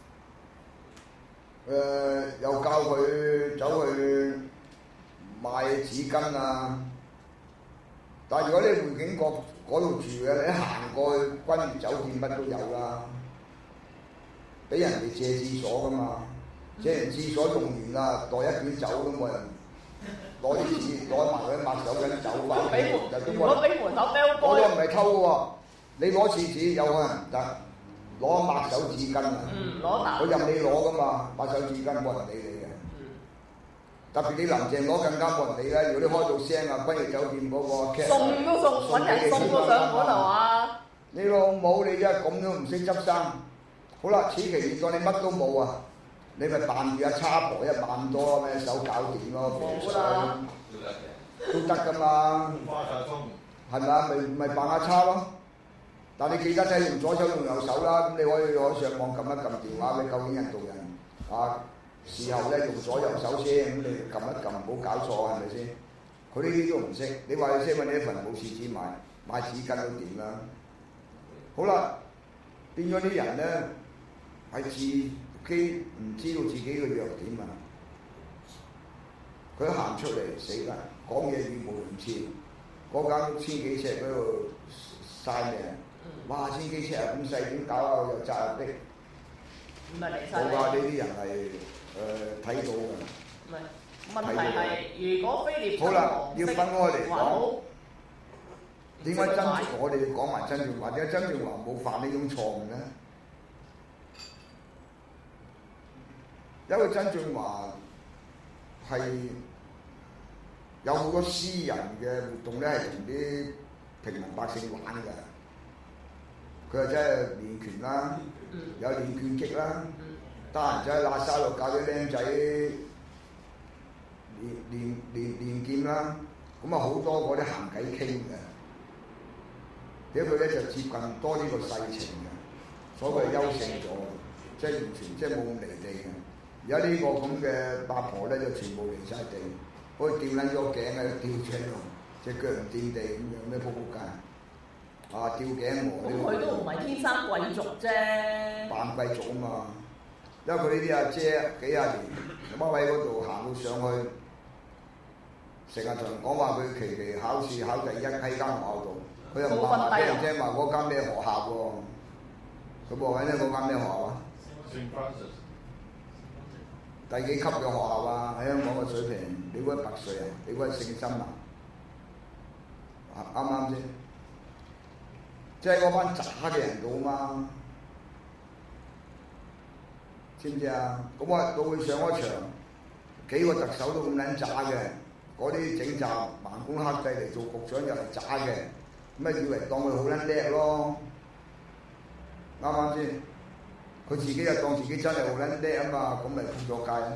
又教佢走去買紙巾啊！但係如果你匯景閣嗰度住嘅，你行過去君悅酒店乜都有啦，俾人哋借廁所㗎嘛。借完廁所用完啦，袋一卷走都冇人攞啲紙攞埋佢抹手巾走翻。 如果俾門口啤我都唔係偷嘅喎，你攞廁紙有可能唔得，攞抹手紙巾啊！ 攞啖。 我任你攞噶嘛，抹手紙巾冇人理你嘅。特別你林鄭攞更加冇人理啦。如果你開到聲啊，君悅酒店嗰個 case 送都送，揾人送都上門係嘛？ 你老母你真係咁都唔識執生。好啦，此期現在你乜都冇啊，你咪扮住阿叉婆1萬多咩手搞掂咯， 冇啦， 都得噶嘛， 花曬風， 係咪啊？咪扮阿叉咯。但你記得咧，用左手用右手啦，咁你可以攞上網撳一撳電話，你究竟印度人啊事後咧用左右手先，咁你撳一撳，唔好搞錯係咪先？佢呢啲都唔識，你話你識揾你一份冇廁紙買紙巾都掂啦。好啦，變咗啲人咧係自己唔知道自己嘅弱點啊！佢一行出嚟死啦，講嘢語無倫次，嗰間屋千幾尺嗰度嘥命，哇千幾尺啊咁細點搞啊？又窄又逼， 唔係離晒。 冇啊！呢啲人係睇到㗎。 唔係問題係，如果菲臘好啦，要分開嚟講。點解我哋要講埋曾俊華？點解曾俊華冇犯呢種錯誤咧？因為曾俊華係有好多私人嘅活動咧，係同啲平民百姓玩㗎。佢係真係練拳啦，有練拳擊啦，得閒就喺喇沙度教啲僆仔練劍啦。咁啊好多嗰啲閒偈傾嘅。點解佢咧就接近多呢個世情嘅，所謂優勝咗，即係完全即係冇咁離地嘅。而家呢個咁嘅八婆咧就全部離晒地，好似吊撚咗頸喺度吊住喺度，隻腳唔掂地咁樣咩仆仆街啊！吊頸鵝呢個。 佢都唔係天生貴族啫。 扮貴族啊嘛，因為佢呢啲阿姐幾廿年踎喺嗰度行到上去，成日同人講話佢期考試考第一喺間學校度。佢又唔話俾人聽話嗰間咩學校喎？佢報緊咧嗰間咩學校啊？第幾級嘅學校啊？喺香港嘅水平，你估係白水啊？你估係聖心啊？啱啱先？即係嗰班渣嘅人度嘛？知唔知啊？咁啊到佢上咗場，幾個特首都咁撚渣嘅，嗰啲整集盲公黑制嚟做局長又係渣嘅。咁以為當佢好撚叻咯，啱啱先？佢自己又當自己真係好撚叻啊嘛，咁咪撲咗街。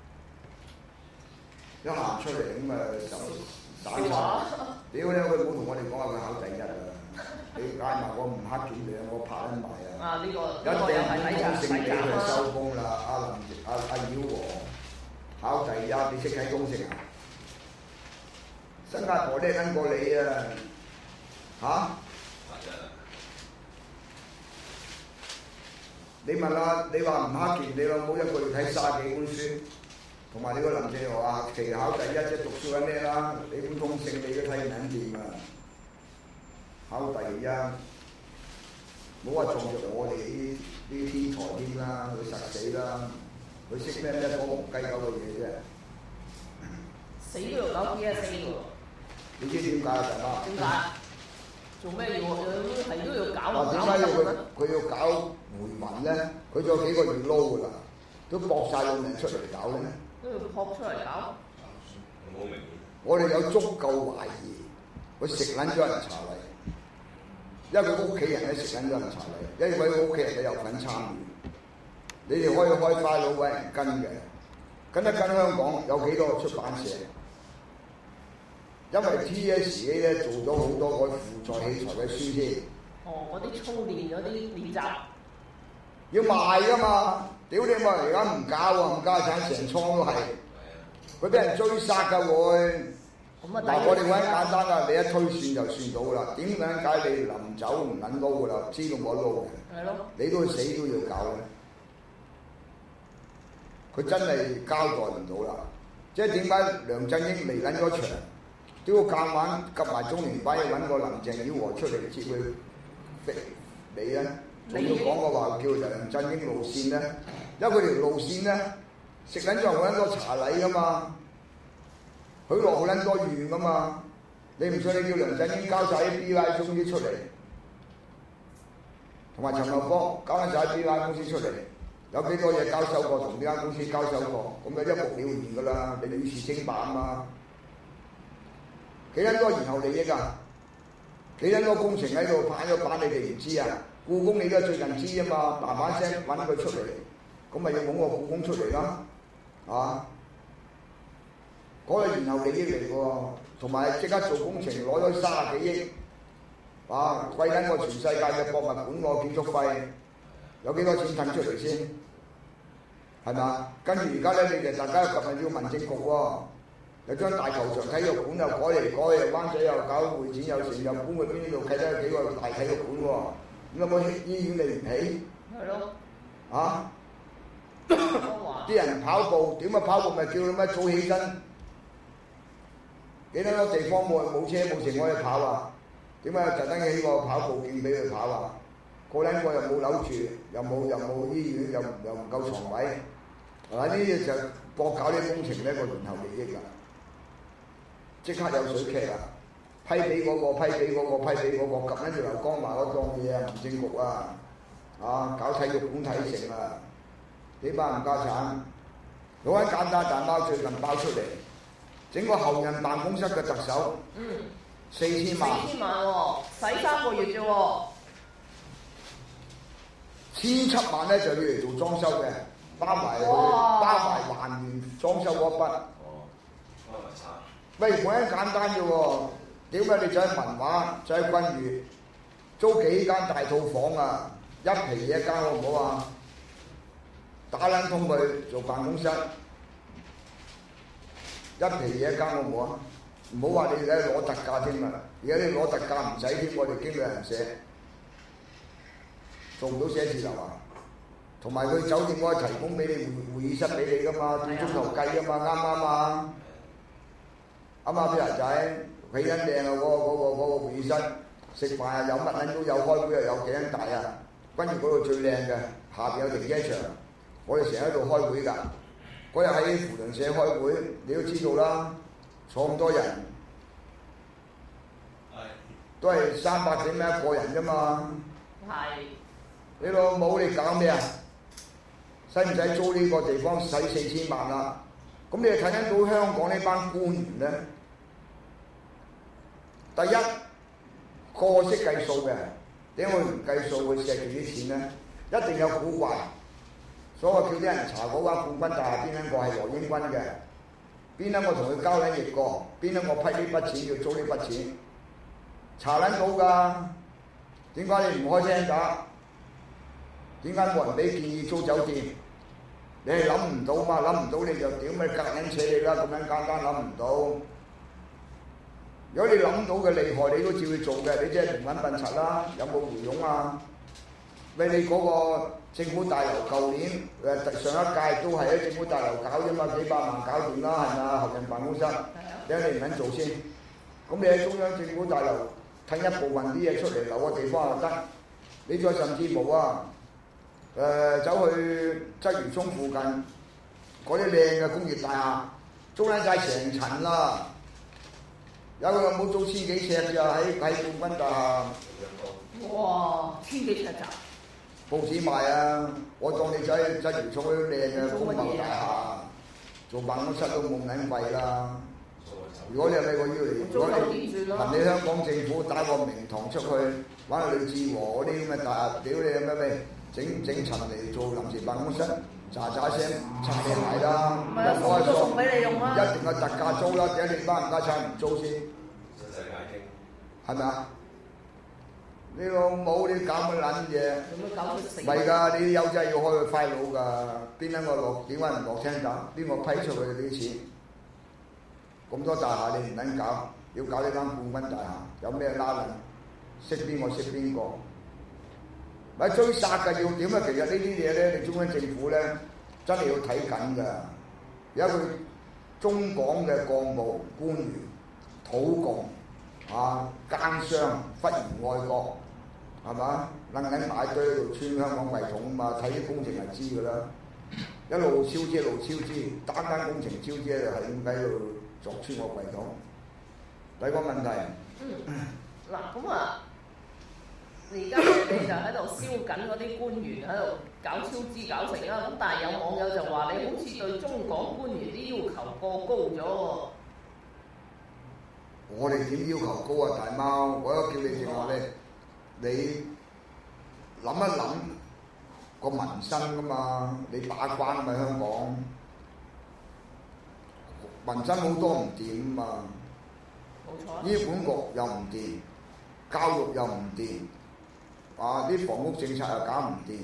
一行出嚟咁啊就打岔，屌你！佢冇同我哋講話佢考第一啊！你嗌埋我唔黑檢兩個拍緊埋啊！ 呢個一定唔公正俾佢收工啦！阿妖王考第一，你識睇公式啊？新加坡叻撚過你啊！嚇！你問下，你話唔黑鍵，你老母一個月睇30幾本書，同埋你個林鄭月娥期考第一即係讀書緊咩啦？你本通勝你都睇唔撚掂啊！考第一，冇話撞着我哋啲天才添啦，佢實死啦！佢識咩多毛雞狗嘅嘢啫？ 死都要搞幾啊死喎！ 你知點解啊，大媽？ 點解？做咩要係都要搞啊？ 點解要佢要搞回民咧？佢仲有幾個月撈㗎啦，都搏晒老命出嚟搞咧。 都要撲出嚟搞。 好明顯。 我哋有足夠懷疑，佢食撚咗人茶禮，因為佢屋企人咧食撚咗人茶禮，因為佢屋企人咧有份參與。你哋可以開花佬揾人跟嘅，跟一跟香港有幾多個出版社？因為 TSA 咧做咗好多嗰輔助器材嘅書先。 哦，嗰啲操練嗰啲練習。 要賣㗎嘛？屌你媽！而家唔搞喎，唔家產成倉都係，佢俾人追殺㗎會。嗱，我哋揾簡單㗎，你一推算就算到啦。點解你臨走唔撚撈㗎啦？知道冇得撈嘅。係咯。你都死都要搞咧。佢真係交代唔到啦。即係點解梁振英嚟撚咗場？都要夾硬夾埋中聯辦，要揾個林鄭月娥出嚟接佢逼你咧，仲要講個話叫梁振英路線咧，因為佢條路線咧食撚咗好撚多茶禮噶嘛，許諾好撚多願噶嘛，你唔信你叫梁振英交晒啲 BY 公司出嚟，同埋陳茂波交緊晒 BY 公司出嚟，有幾多嘢交收過，同呢間公司交收過，咁就一目了然噶啦，你與時清白啊嘛。幾撚多然後利益啊？ 幾多個工程喺度擺咗板，你哋唔知啊？故宮你都係最近知啊嘛，嘭嘭聲揾佢出嚟，咁咪要揾個故宮出嚟啦，啊！嗰個然後利益嚟喎，同埋即刻做工程攞咗30幾億，啊！貴緊過全世界嘅博物館個建築費，有幾多錢騰出嚟先？係嘛？跟住而家咧，你哋大家琴日要民政局喎，又將大球場體育館又改嚟改去，灣仔又搞會展又成，又搬去邊度契得幾個大體育館喎？咁有冇醫院你唔起？ 係咯。 啊！啲人跑步點啊？跑步咪叫你咩早起身？幾多個地方冇車冇成可以跑啊？點解特登起個跑步徑俾佢跑啊？個撚個又冇樓住，又冇醫院，又唔夠床位，係嘛？呢啲就搏搞啲工程呢個聯合利益啦，即刻有水劇啦，批俾嗰個，批俾嗰個，批俾嗰個，及緊住劉江華嗰檔嘢啊，民政局啊，啊搞體育館體城啊，幾班冚家產，好撚簡單大包最近包出嚟。整個後任辦公室嘅特首，4000萬 ，4000萬喎，使3個月啫喎 ，1700萬咧就要嚟做裝修嘅，包埋還原裝修嗰筆。包埋晒。喂，冇咁簡單啫喎，點解你就喺文華，就喺君悅租幾間大套房啊？一皮嘢一間好唔好啊？打撚通佢做辦公室。一皮嘢一間好唔好啊？唔好話你而家攞特價添啊！而家你攞特價唔使添，我哋經理人寫做唔到寫字樓啊！同埋佢酒店可以提供俾你會議室俾你噶嘛，半鐘頭計噶嘛，啱唔啱啊？啱唔啱啲人仔？幾撚靚啊！嗰個會議室食飯啊，有乜撚都有，開會又有幾撚大啊！跟住嗰度最靚嘅，下邊有停車場，我哋成日喺度開會㗎。嗰日喺扶輪社開會，你都知道啦，坐咁多人，都係300幾蚊一個人啫嘛。係。你老母你搞咩啊？使唔使租呢個地方使4000萬啊？咁你睇得到香港呢班官員咧，第一個識計數嘅，點解佢唔計數去錫住啲錢咧？一定有古怪。所謂叫啲人查嗰間冠軍大廈邊一個係羅英軍嘅，邊一個同佢交撚易過，邊一個批呢筆錢要租呢筆錢，查撚到㗎。點解你唔開聲打？點解冇人俾建議租酒店？你係諗唔到嘛？諗唔到你就屌咪夾硬扯你啦！咁樣簡單諗唔到。如果你諗到嘅厲害，你都照去做嘅，你即係平穩笨柒啦。有冇回傭啊？喂，你嗰個政府大樓舊年上一屆都係喺政府大樓搞啫嘛，幾百萬搞掂啦，係咪啊？後任辦公室，點解你唔肯做先？咁你喺中央政府大樓褪一部分啲嘢出嚟留個地方就得。你再甚至冇啊，走去鰂魚涌附近嗰啲靚嘅工業大廈，租撚晒成層啦。有個冇租1000幾尺咋喺冠軍大廈。 哇，1000幾尺咋？ 報紙賣啊！我當你仔鰂魚涌嗰啲靚嘅高樓大廈，做辦公室都冇撚貴啦。如果你係咪個要嚟，如果你憑你香港政府打個名堂出去，玩到呂志和嗰啲咁嘅大廈，屌你咩咩，整層嚟做臨時辦公室，喳聲拆你埋啦，又開數，一定有特價租啦，點解你班冚家產唔租先？世界傾，係咪啊？你老母你搞乜撚嘢？唔係㗎，你啲友仔要開個 file 㗎，邊一個落？點解唔落聽打？邊個批出佢哋啲錢？咁多大廈你唔撚搞，要搞呢間冠軍大廈，有咩拉撚？識邊個識邊個？咪追殺㗎要點啊？其實呢啲嘢咧，你中央政府咧真係要睇緊㗎。而家佢中港嘅幹部官員土共啊奸商忽然愛國。係嘛？撚埋堆喺度穿香港櫃桶啊嘛，睇啲工程係知㗎啦。一路超支一路超支，單工程超支就係咁喺度鑿穿個櫃桶。第二個問題。 嗱咁啊，而家你就喺度燒緊嗰啲官員喺度搞超支搞成啦。咁但係有網友就話你好似對中港官員啲要求過高咗喎。 我哋點要求高啊，大貓？我都叫你正話咧，你諗一諗個民生噶嘛，你把關咪香港民生好多唔掂啊嘛， 冇錯。 醫管局又唔掂，教育又唔掂，啊啲房屋政策又搞唔掂，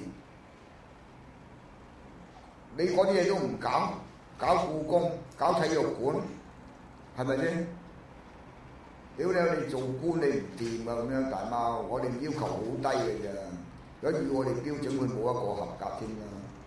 你嗰啲嘢都唔搞，搞故宮，搞體育館，係咪先？屌你！你做官你唔掂啊咁樣，大貓，我哋要求好低嘅啫。如果以我哋標準，佢冇一個合格添啦。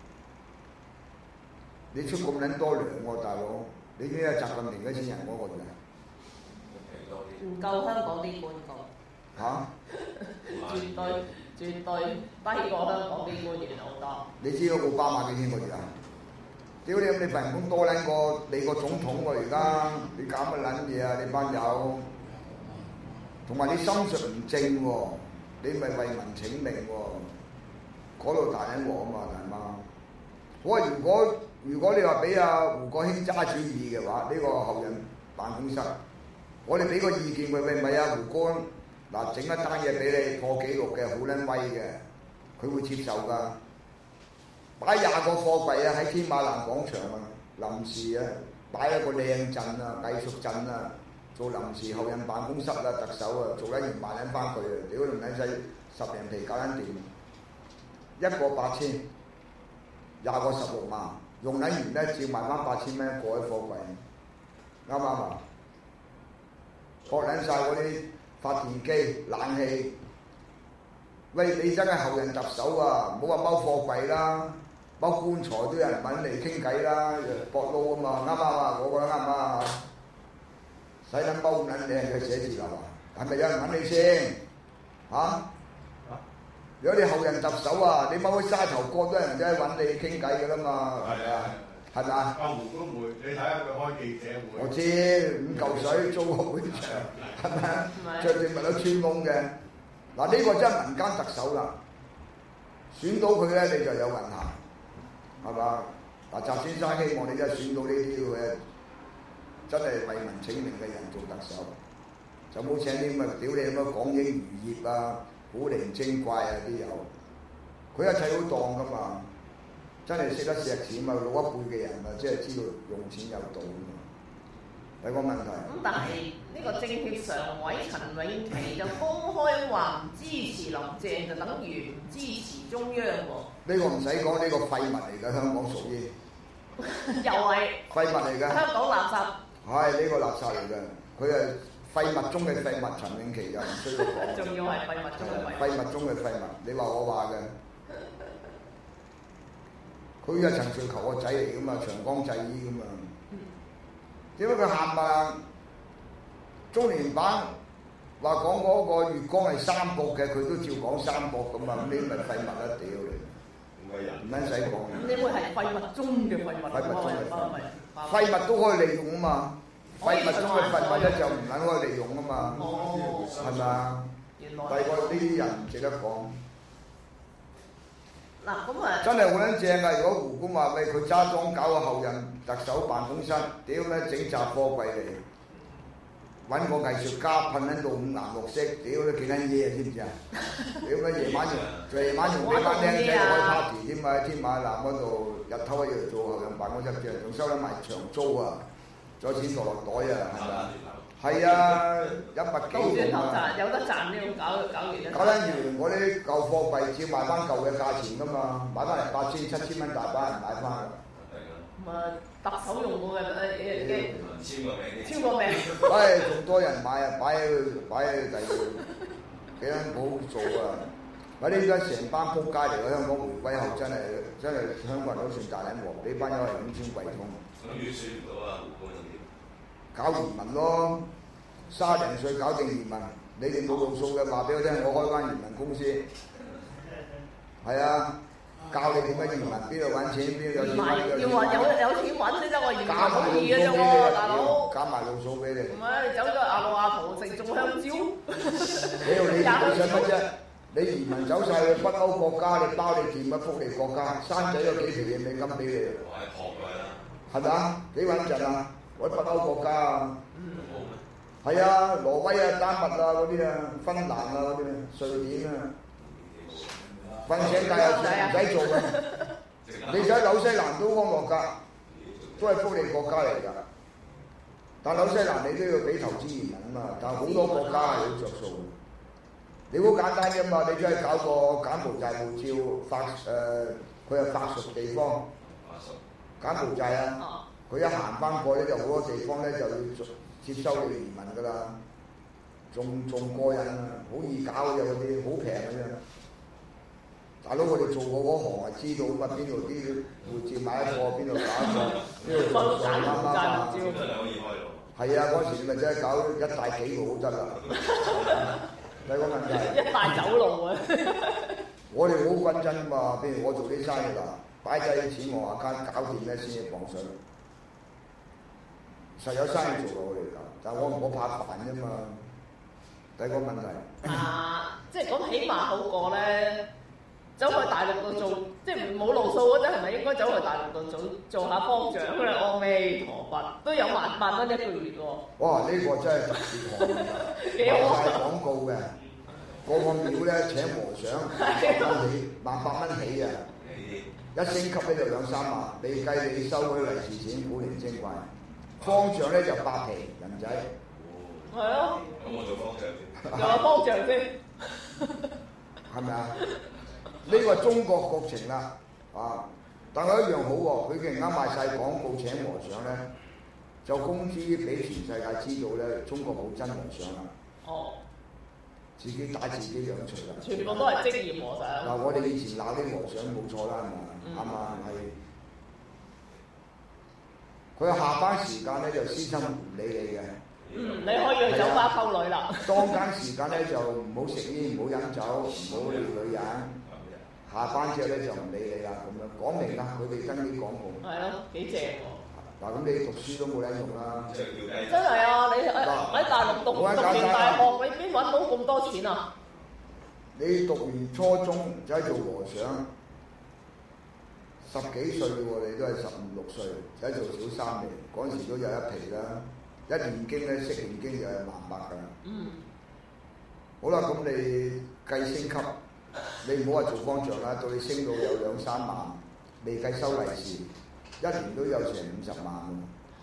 你出咁撚多糧喎，大佬，你知唔知習近平幾錢人嗰個月？ 唔夠香港啲官高。 嚇？絕對低過香港啲官員好多。你知道奧巴馬幾錢個月啊？屌你！你份工多撚過你個總統喎而家，你搞乜撚嘢啊？你班友，同埋你心術唔正喎，你咪為民請命喎，嗰度大撚鑊啊嘛，大媽。我話如果你話俾阿胡國興揸主意嘅話，呢個後人辦公室，我哋俾個意見佢，喂咪啊胡官，嗱整一單嘢俾你破紀錄嘅，好撚威嘅，佢會接受㗎。擺20個貨櫃啊喺天馬南廣場啊，臨時啊擺一個靚陣啊，藝術陣啊，做臨時後任辦公室啊，特首啊做緊完賣撚翻佢啊，屌你唔撚使10人皮搞撚掂，一個8000，20個16萬，用撚完咧照賣翻8000蚊一個喺貨櫃，啱唔啱啊？割撚晒嗰啲發電機、冷氣，喂你真係後任特首啊，唔好話踎貨櫃啦。包棺材都有人揾嚟傾偈啦，搏撈啊嘛，啱唔啱啊？我覺得啱唔啱啊？使撚踎咁撚靚嘅寫字樓啊？係咪有人揾你先？嚇？如果你後任特首啊，你踎喺沙頭角都有人真係揾你傾偈㗎啦嘛，係咪啊？係咪啊？ 阿胡公會，你睇下佢開記者會。 我知5嚿水租個會場，係咪啊？着住咪都穿窿嘅。嗱呢個真係民間特首啦，選到佢咧你就有運行。係嘛？嗱，習先生希望你真係選到呢啲嘅，真係為民請命嘅人做特首，就冇請啲咁嘅屌你咁嘅港英餘孽啊、古靈精怪啊啲有，佢一切都當噶嘛，真係識得錫錢嘛，老一輩嘅人啊，即係知道用錢有道啊嘛。有個問題。 咁但係呢個政協常委陳永琪就公開話唔支持林鄭，就等於唔支持中央喎。 呢個唔使講，呢個廢物嚟嘅，香港屬於又係廢物嚟嘅， 香港垃圾。 係呢個垃圾嚟嘅，佢係廢物中嘅廢物，陳永琪就唔需要講。 仲要係廢物中嘅廢物。 廢物中嘅廢物，你話我話嘅，佢係陳瑞球個仔嚟噶嘛，長江製衣噶嘛。點解佢喊啊？中聯辦話講嗰個月光係三角嘅，佢都照講三角咁啊！咁你咪廢物啦，屌你！唔撚使講。 咁你會係廢物中嘅廢物。 廢物中嘅廢物。廢物都可以利用啊嘛！廢物中嘅廢物咧就唔撚可以利用啊嘛！係咪啊？ 原來。 第二個呢啲人唔值得講。 嗱咁啊！ 真係好撚正啊！如果胡官話喂佢揸莊搞個後任特首辦公室，屌咩整集貨櫃嚟，揾個藝術家噴喺度5顏6色，屌你幾撚嘢啊？知唔知啊？屌咩夜晚用俾班僆仔開 party 添嘛？喺天馬南嗰度日頭喺度做後任辦公室嘅，仲收得埋長租啊！仲有錢落袋啊，係咪啊？係啊，100幾轉頭賺有得賺呢個搞完。 搞撚完我啲舊貨櫃照賣翻舊嘅價錢㗎嘛，買翻嚟8000、7000蚊大把人買翻㗎。 咁啊，特首用過嘅超過命。 喂，仲多人買啊！擺喺第二度，幾撚好做啊！喂，呢家成班仆街嚟嘅，香港回歸後真係香港人都算大撚鑊，呢班友係五尊貴通。 咁如果選唔到啊，胡官又點？ 搞移民咯，30歲搞定移民，你哋冇路數嘅話俾我聽，我開間移民公司，係啊，教你點樣移民，邊度揾錢，邊度有錢揾。 要話有錢揾先得喎，移民好易嘅啫喎，大佬。 搞埋路數俾你。 唔係，走咗阿路阿圖食種香蕉。 你想乜啫？你移民走晒去北歐國家，你包你掂嘅福利國家，生仔有幾條嘢美金俾你。 我係學佢啦。 係咪啊？幾穩陣啊？我喺北歐國家啊。 係啊，挪威啊、丹麥啊嗰啲啊、芬蘭啊嗰啲啊、瑞典啊，瞓醒覺有錢唔使做嘅。你睇紐西蘭都安樂㗎，都係福利國家嚟㗎。但紐西蘭你都要俾投資移民啊嘛，但係好多國家係好着數。你好簡單啫嘛，你只係搞個柬埔寨護照，佢係法屬地方，柬埔寨啊，佢一行翻過咧就好多地方咧就要接收你移民㗎啦，仲過癮啊，好易搞嘅嗰啲，好平嘅啫。大佬我哋做過嗰行係知道嘛，邊度啲護照買一個，邊度搞一個，邊度做啱啱。 真係可以開到。 係啊，嗰時你咪真係搞一帶幾路都得啦。第一個問題， 一帶走路啊！ 我哋好均真嘛，譬如我做啲生意啦，擺低啲錢我話搞掂咧先至放水，實有生意做落去㗎，但係我怕煩啫嘛。第一個問題。 即係咁起碼好過咧，走去大陸度做，即係冇路數嗰陣，係咪應該走去大陸度做下方丈咧？阿彌陀佛，都有萬蚊一個月喎。 哇！呢個真係特別行業㗎，賣晒廣告嘅，個廟咧請和尚1,800蚊起啊！一升級咧就2-3萬，你計你收嗰啲利是錢古靈精怪。方丈咧就8皮人仔。 係啊。 咁我做方丈先。 做下方丈先。 係咪啊？呢個係中國國情啦，啊！但係一樣好喎，佢竟然啱賣晒廣告請和尚咧，就公諸俾全世界知道咧，中國冇真和尚啦。哦。自己打自己兩錘啦。 全部都係職業和尚。 嗱，我哋以前鬧啲和尚冇錯啦，係嘛？係。佢下班時間咧就私心唔理你嘅。 你可以去酒吧溝女啦。 當間時間咧就唔好食煙，唔好飲酒，唔好撩女人。下班之後咧就唔理你啦，咁樣講明啦，佢哋跟啲廣告。 係咯，幾正喎！ 嗱，咁你讀書都冇得用啦。 真係啊！你喺大陸讀完大學，你邊揾到咁多錢啊？ 你讀完初中就喺做和尚，10幾歲喎，你都係15、16歲，就喺做小三嚟，嗰陣時都有一皮啦。一念經咧，識念經就係1,800㗎啦。嗯。好啦，咁你計升級。你唔好話做方丈啦，到你升到有2-3萬，未計收利是，一年都有成50萬喎。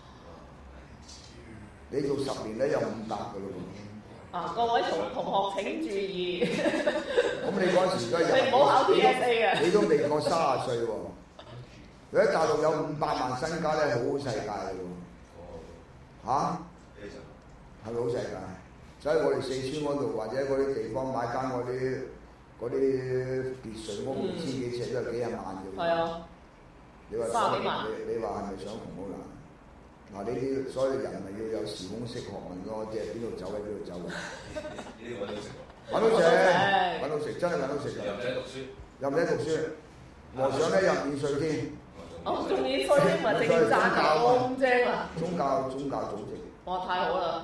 你做10年咧有500㗎咯喎。 啊，各位同學請注意。 咁你嗰陣時都係你唔好考 TSA 嘅。 你都未過30歲喎。你喺大陸有500萬身家咧，好世界㗎喎。嚇？係咪好世界？所以我哋四川嗰度或者嗰啲地方買間嗰啲別墅屋，1000幾尺都係幾廿萬嘅。係啊。你話30幾萬？你話係咪想窮好難？嗱，呢啲所以人咪要有時空識學問咯，即係邊度走喺邊度走。 呢啲揾到食喎。 揾到食，揾到食，真係揾到食㗎。 又唔使讀書。 又唔使讀書，和尚咧又免稅添。 哦，仲免稅添，咪正賺咁正啊！ 宗教組織。 哇！太好啦！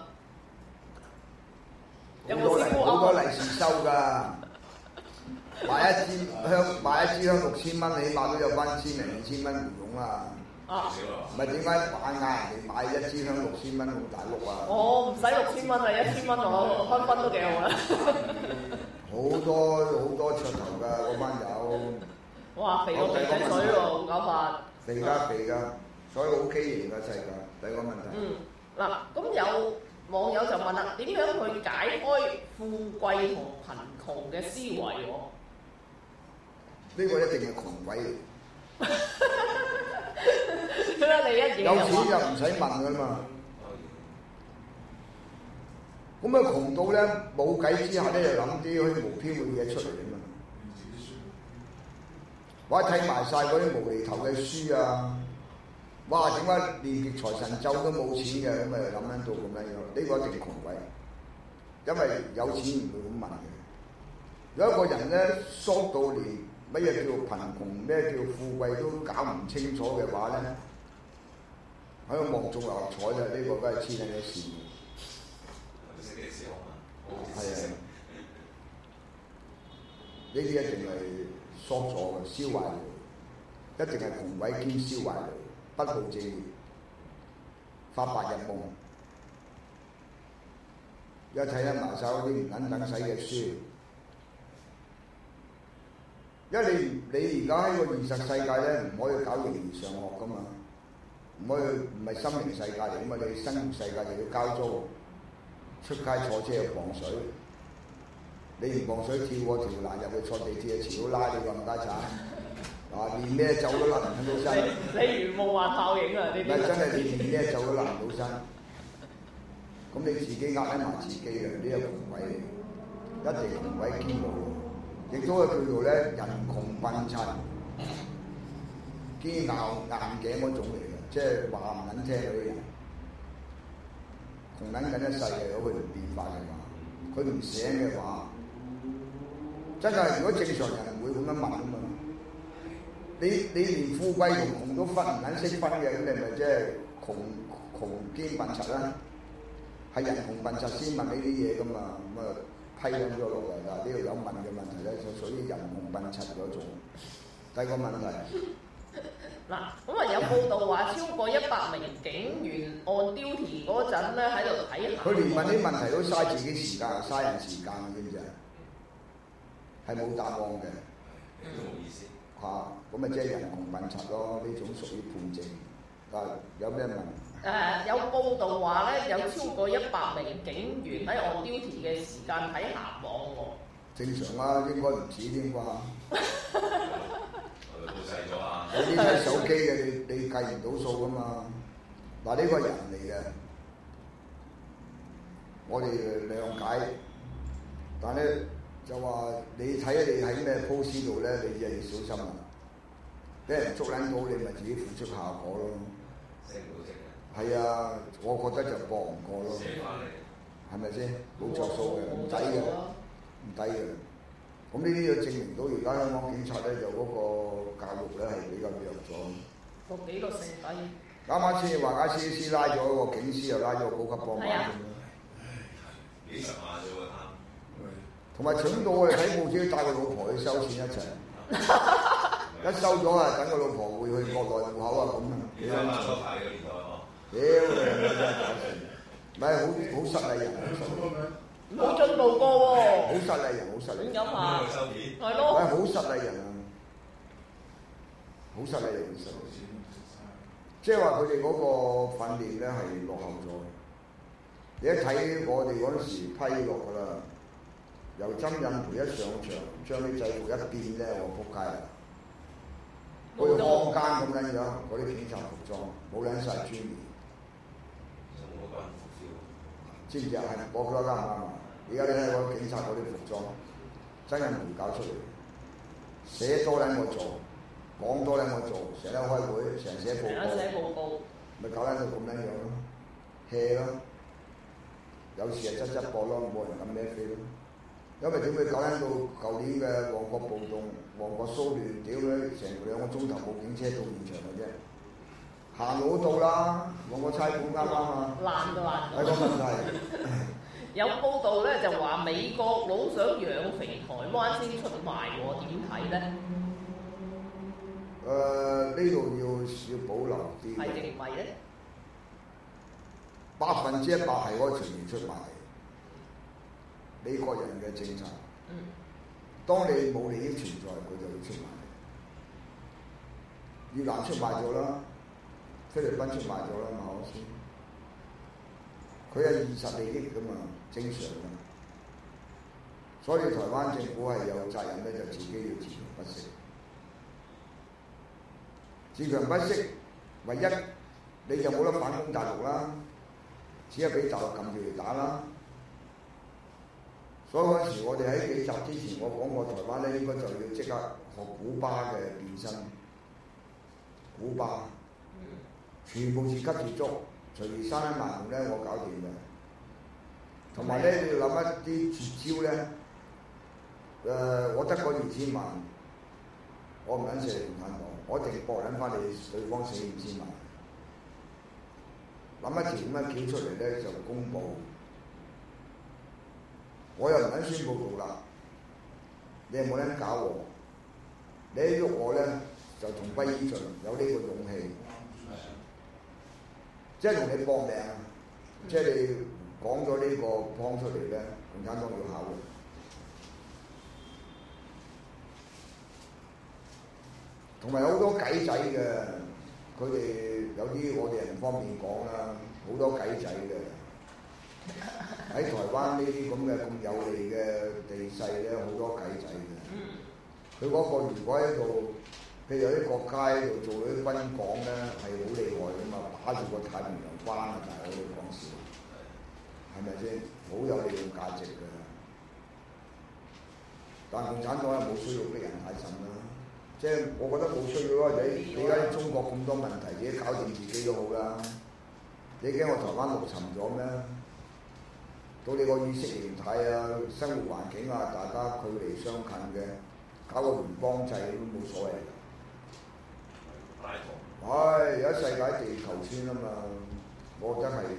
好多利是收㗎。買一支香6000蚊，起碼都有翻1000零2000蚊回傭啊！唔係點解硬人哋買一支香6000蚊咁大碌啊？ 我唔使6000蚊啊，1000蚊我分分都幾好啦。 好多噱頭㗎嗰班友。 哇！肥到肥仔水喎，搞法。 肥㗎，所以好畸形㗎世界。第一個問題。 嗱，咁有網友就問啦，點樣去解開富貴同貧窮嘅思維喎？ 呢個一定係窮鬼嚟。 你一嘢有錢就唔使問㗎嘛。咁啊窮到咧冇計之下咧，就諗啲好似無標嘅嘢出嚟啊嘛。或者睇埋晒嗰啲無厘頭嘅書啊！哇！點解練極財神咒都冇錢嘅？咁咪諗到咁樣樣，呢個一定係窮鬼，因為有錢唔會咁問嘅。有一個人咧縮到連乜嘢叫貧窮、咩叫富貴都搞唔清楚嘅話咧，喺度望中六合彩咧，呢個都係黐緊嘅線。係啊，呢啲一定係縮咗嘅，燒壞嚟，一定係窮鬼兼燒壞嚟。不務正業，發白日夢。 一睇得埋晒嗰啲唔撚等使嘅書。因為你而家喺個現實世界咧，唔可以搞形而上學噶嘛，唔係心靈世界嚟噶嘛，你生活世界就要交租，出街坐車又磅水，你唔磅水跳過條欄入去坐地鐵，遲早拉你個冚家鏟，練咩走都甩唔到身。 你如夢幻泡影啊！呢啲真係你練咩走都甩唔到身，咁你自己呃緊埋自己嘅，呢個窮鬼嚟，一定窮鬼堅牢。亦都係叫做咧人窮笨柒、堅硬頸嗰種嚟嘅，即係話唔撚聽嗰啲人，窮撚緊一世嘅，如果佢唔變化嘅話，佢唔醒嘅話，真係如果正常人唔會咁樣問啊嘛。你連富貴同窮都分唔撚識分嘅，咁你咪即係窮堅笨柒啦？係人窮笨柒先問呢啲嘢噶嘛，咁啊。批咗落嚟啦！呢度有問嘅問題咧，就屬於人窮笨柒嗰種。第二個問題， 嗱，咁啊有報道話超過100名警員on duty嗰陣咧喺度睇下。 佢連問啲問題都嘥自己時間，嘥人時間，知唔知啊？係冇答案嘅。 都冇意思。 咁咪即係人窮笨柒咯？呢種屬於判證。但係有咩問題？ 有報道話咧，有超過100名警員喺 on duty 嘅時間睇鹹網喎。 正常啦，應該唔止添啩。 我哋報細咗啊！ 有啲睇手機嘅，你計唔到數噶嘛？嗱，呢個人嚟嘅，我哋諒解，但咧就話你睇你喺咩 post 度咧，你就要小心啦。俾人捉撚到，你咪自己付出效果咯。 升唔到職嘅。 係啊，我覺得就搏唔過咯。 寫翻嚟， 係咪先？冇着數嘅，唔抵嘅，唔抵嘅。咁呢啲就證明到而家香港警察咧，就嗰個教育咧係比較弱咗。 個幾個性低。 啱啱先話 ICAC 拉咗個警司，又拉咗個高級幫辦咁樣。 幾十萬啫喎貪。 同埋搶到我哋睇報紙，帶個老婆去收錢一齊。一收咗啊，等個老婆會去國內戶口啊咁啊。 你睇下初牌嘅年代嗬。 屌你真係搞成，唔係好失禮人， 冇進步過喎。 好失禮人，好失禮人。 點解啊？ 收片。 係咯。 好失禮人啊！好失禮人，好失禮。即係話佢哋嗰個訓練咧係落後咗。你一睇我哋嗰陣時批落㗎啦，由曾蔭培一上場，將啲制服一變咧，我撲街啦！好似坊間咁樣樣，嗰啲警察服裝冇撚晒專業。知唔知啊？係我覺得啱唔啱啊？而家你睇嗰啲警察嗰啲服裝，真係唔搞出嚟，寫多撚我做，講多撚我做，成日開會，成日寫報告，咪搞撚到咁樣樣咯 hea 咯，有時係側膊咯，冇人敢孭飛咯。因為點會搞撚到舊年嘅旺角暴動、旺角騷亂，屌佢成2個鐘頭冇警車到現場嘅啫。行路都到啦，旺角差館啱啱啊？ 爛都爛。 係個問題。 有報道咧就話美國佬想養肥台灣先出賣喎，點睇咧？ 呢度要保留啲。 係定唔係咧 ？100%係嗰個全面出賣美國人嘅政策。當你冇利益存在，佢就會出賣你。越南出賣咗啦。菲律賓出賣咗啦，馬可斯，佢係現實利益㗎嘛，正常㗎。所以台灣政府係有責任咧，就自己要自強不息。自強不息，唯一你就冇得反攻大陸啦，只係俾大陸撳住嚟打啦。所以嗰時我哋喺幾集之前，我講過台灣咧，應該就要即刻學古巴嘅變身，古巴。全部自給自足，隨意生一萬戶咧，我搞掂嘅。同埋咧，你要諗一啲絕招咧。我得嗰2000萬，我唔撚射唔撚講，我一定搏撚翻你對方死5000萬。諗一條咁嘅橋出嚟咧，就公佈。我又唔撚宣佈獨立，你又冇撚搞我，你一喐我咧，就同歸於盡，有呢個勇氣。即係同你搏命，即係你講咗呢個幫出嚟咧，共產黨要考慮。同埋有好多計仔嘅，佢哋有啲我哋唔方便講啦，好多計仔嘅。喺台灣呢啲咁有利嘅地勢咧，好多計仔嘅。佢嗰個如果喺度，譬如有啲國家喺度做嗰啲軍港咧，係好厲害噶嘛，打住個太平洋關啊！大佬你講笑，係咪先？好有利用價值嘅。但共產黨又冇需要逼人太甚啦，即係我覺得冇需要咯。你而家中國咁多問題，自己搞掂自己都好啦。你驚我台灣陸沉咗咩？到你個意識形態啊、生活環境啊，大家距離相近嘅，搞個聯邦制都冇所謂嘅。而家世界地球村啊嘛，我覺得係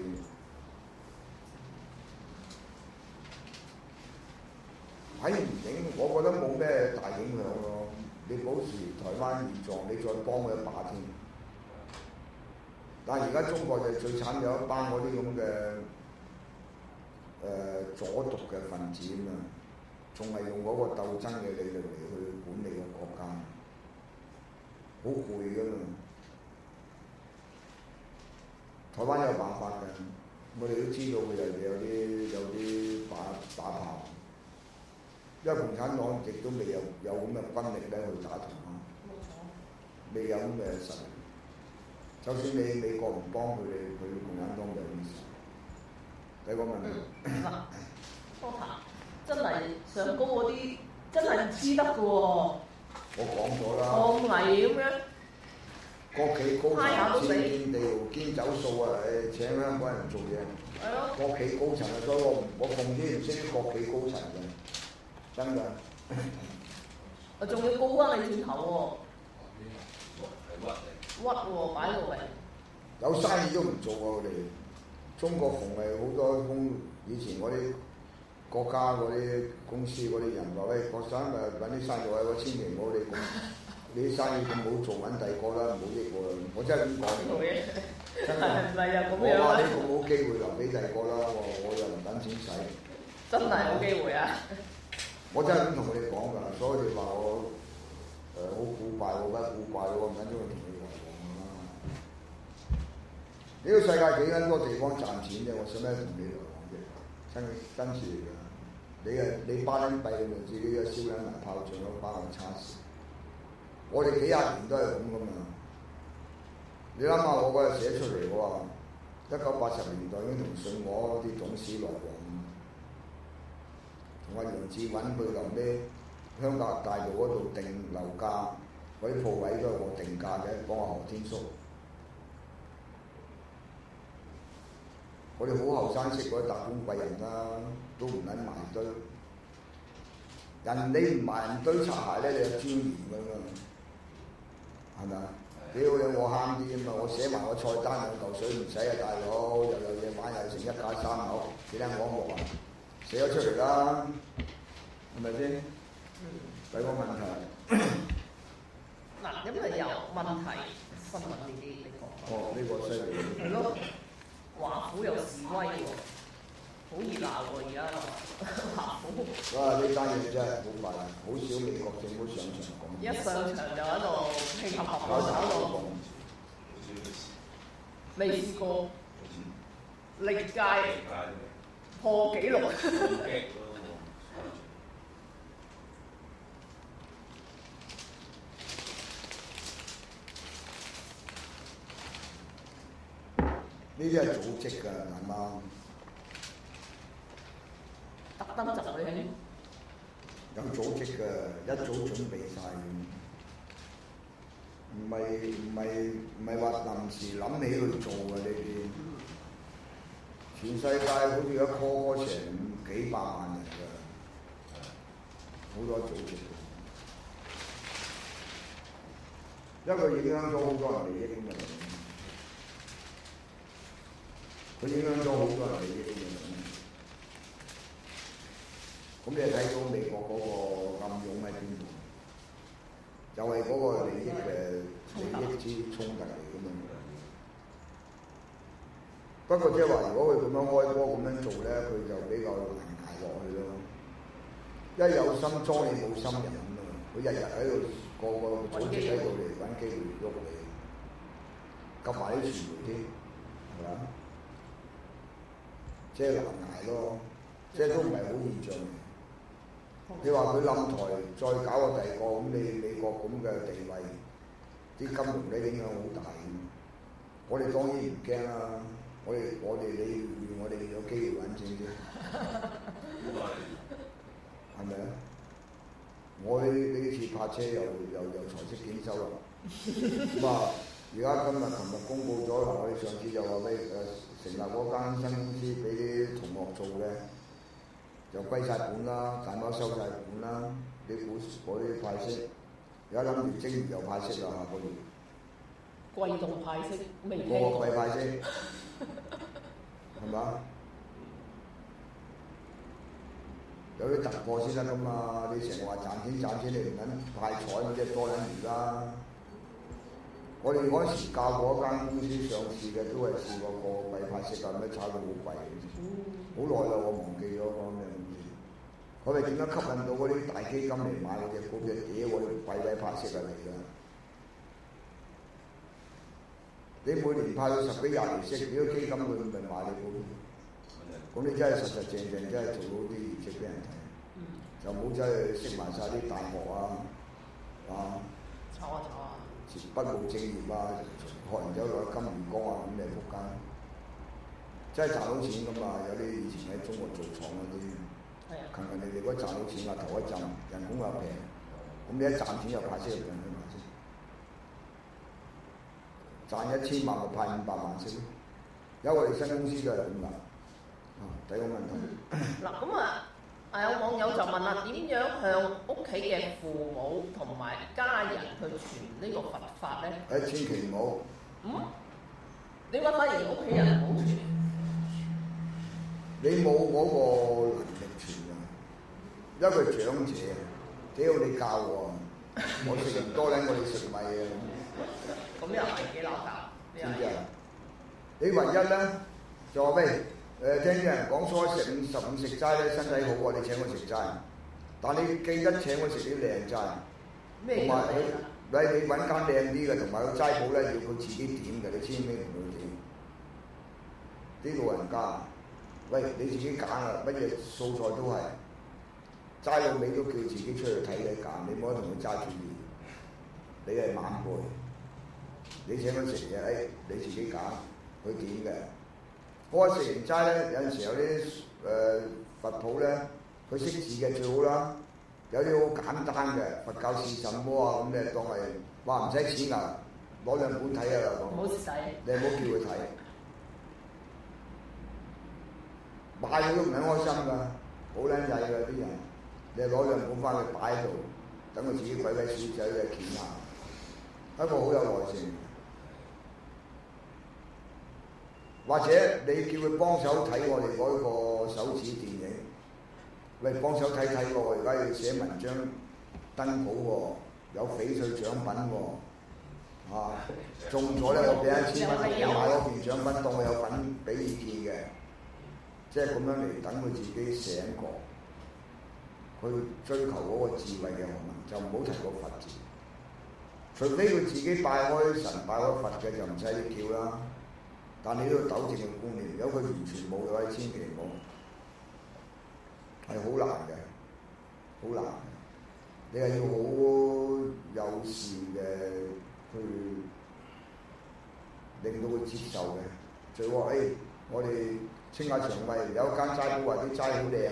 睇唔影，我覺得冇咩大影響咯。你保持台灣現狀，你再幫佢一把添。但係而家中國就最慘，有一班嗰啲咁嘅左獨嘅分子啊嘛，仲係用嗰個鬥爭嘅理論嚟去管理個國家，好攰噶嘛。台灣有辦法嘅，我哋都知道佢有啲打炮，因為共產黨亦都未有咁嘅軍力咧去打台灣，未有咁嘅實力。就算你美國唔幫佢哋，佢共產黨就冇事。第一個問題， 多談真係上高嗰啲真係唔知得嘅喎。 我講咗啦。 咁危咁樣。 國企高層佔遍地牢兼走數啊！請香港人做嘢。係咯。國企高層啊，所以我奉旨唔識啲國企高層嘅，真㗎。 啊，仲要高翻你轉頭喎。屈喎，擺到嚟。 有生意都唔做喎，我哋中國逢係好多以前嗰啲國家嗰啲公司嗰啲人話：喂，國省咪揾啲生意喎，千祈唔好你啲生意咁好做，揾第二個啦，唔好益我啦。我真係咁講。真係唔係又咁樣？我話呢個冇機會留俾第二個啦，我又唔等錢使。 真係冇機會啊！ 我真係咁同佢哋講㗎，所以你話我好古怪，我覺得古怪，我唔緊中意同佢哋講啦。呢個世界幾撚多地方賺錢啫，我使咩同你嚟講啫？真事嚟㗎。你巴撚閉，你自己嘅燒緊銀炮仗都關我叉事。我哋幾廿年都係咁噶嘛。你諗下，我嗰日寫出嚟，我話1980年代已經同信和啲董事來往，同阿楊志穩佢留咩香格里大道嗰度定樓價，嗰啲鋪位都係我定價嘅，講阿何天叔。我哋好後生識嗰啲打工貴人啦，都唔撚埋堆。你唔埋人堆擦鞋咧，你有尊嚴㗎嘛？係咪啊？屌你我慳啲啊嘛！我寫埋個菜單2嚿水唔使啊，大佬又有嘢玩又成一家3口，幾撚講我啊？寫咗出嚟啦，係咪先？第一個問題。 嗱，咁咪有問題新聞呢啲你講。 哦，呢個犀利。 係咯，華府有示威喎，好熱鬧喎而家華府。 哇！呢單嘢真係好快，好少美國政府上場講。 一上場就喺度慶合合搞到未試過，歷屆破紀錄。 呢啲係組織㗎，啱啱。 特登就佢喺有組織㗎，一早準備晒嘅，唔係話臨時諗起去做嘅呢啲。全世界好似一 call 成幾百萬人㗎，好多組織。因為佢影響咗好多人利益㗎嘛。佢影響咗好多人利益嘅，咁你睇到美國嗰個暗湧喺邊度？就係嗰個利益之衝突嚟㗎嘛。 不過即係話，如果佢咁樣開波咁樣做咧，佢就比較難捱落去咯。一有心裝你冇心人咁啊！佢日日喺度個組織喺度嚟揾機會喐你，夾埋啲傳媒添，係嘛？即係難捱咯，即係都唔係好現象嘅。你話佢冧台再搞個第二個咁，你美國咁嘅地位，啲金融嘅影響好大嘅。我哋當然唔驚啦，我哋你有機會揾錢啫，係咪啊？我呢次泊車又財色兼收啦，咁啊而家琴日公佈咗啦，我哋上次就話成立嗰間新公司俾啲同學做嘅，就歸晒本啦，大媽收晒本啦，啲嗰啲派息，而家諗住正月又派息啦，下個月。 季度派息未聽過。個季派息，係嘛？有啲突破先得㗎嘛！你成日話賺錢，你唔撚派彩嗰啲多撚餘啦。我哋嗰時教過一間公司上市嘅，都係試過個季派息啊，咩炒到好貴好耐啦，我忘記咗個咩公司。我哋點樣吸引到嗰啲大基金嚟買嗰隻股票？我哋季派息啊嚟㗎。你每年派到10幾20厘息，你啲基金會唔會買你股票？咁你真係實實正正真係做到啲業績俾人睇，就唔好真係識埋晒啲大鱷啊， 炒啊！ 不務正業啊，學人走落金魚缸啊，咁你仆街，真係賺到錢㗎嘛！有啲以前喺中國做廠嗰啲，勤勤力力嗰賺到錢啊，頭一陣人工又平，咁你一賺錢又派息又平去埋先。賺1000萬就派500萬息咯，有我哋新公司就係咁啦。第一個問題。嗱咁有網友就問啦，點樣向屋企嘅父母同埋家人去傳呢個佛法咧？ 千祈唔好。 點解反而屋企人唔好傳？ 你冇嗰個能力傳啊！一個長者，屌你教我，我食唔多咧，我哋食米啊！ 咁又係幾鬧交？ 知唔知啊？你唯一咧就話咩？聽啲人講初一食15食齋咧，身體好喎，你請我食齋。但你記得請我食啲靚齋，同埋你揾間靚啲嘅，同埋個齋鋪咧要佢自己點嘅，你千祈唔好點。啲老人家，喂你自己揀啊，乜嘢素菜都係，齋到尾都叫自己出去睇你揀，你唔好同佢揸主意。你係晚輩。你請佢食嘢，你自己揀，佢點嘅。我食完齋咧，有陣時有啲佛譜咧，佢識字嘅最好啦。有啲好簡單嘅佛教是什麼啊，咁你當係話唔使錢㗎，攞兩本睇啊， 唔好使。 你唔好叫佢睇，買佢都唔係開心㗎，好靚仔㗎啲人。你攞兩本翻去擺喺度，等佢自己鬼鬼鼠仔嘅鉗下，一個好有耐性。或者你叫佢幫手睇我哋嗰個手指電影，喂幫手睇睇喎，而家要寫文章登稿喎，有翡翠獎品喎，中咗咧我俾1000蚊你買嗰件獎品，當我有份俾意見嘅，即係咁樣嚟等佢自己醒覺，佢追求嗰個智慧嘅學問，就唔好提個佛字，除非佢自己拜開神拜開佛嘅就唔使你叫啦。但你都要糾正個觀念，如果佢完全冇嘅話，千祈唔好，係好難嘅，好難。你係要好友善嘅去令到佢接受嘅。最好話我哋清下腸胃，有一間齋鋪話啲齋好靚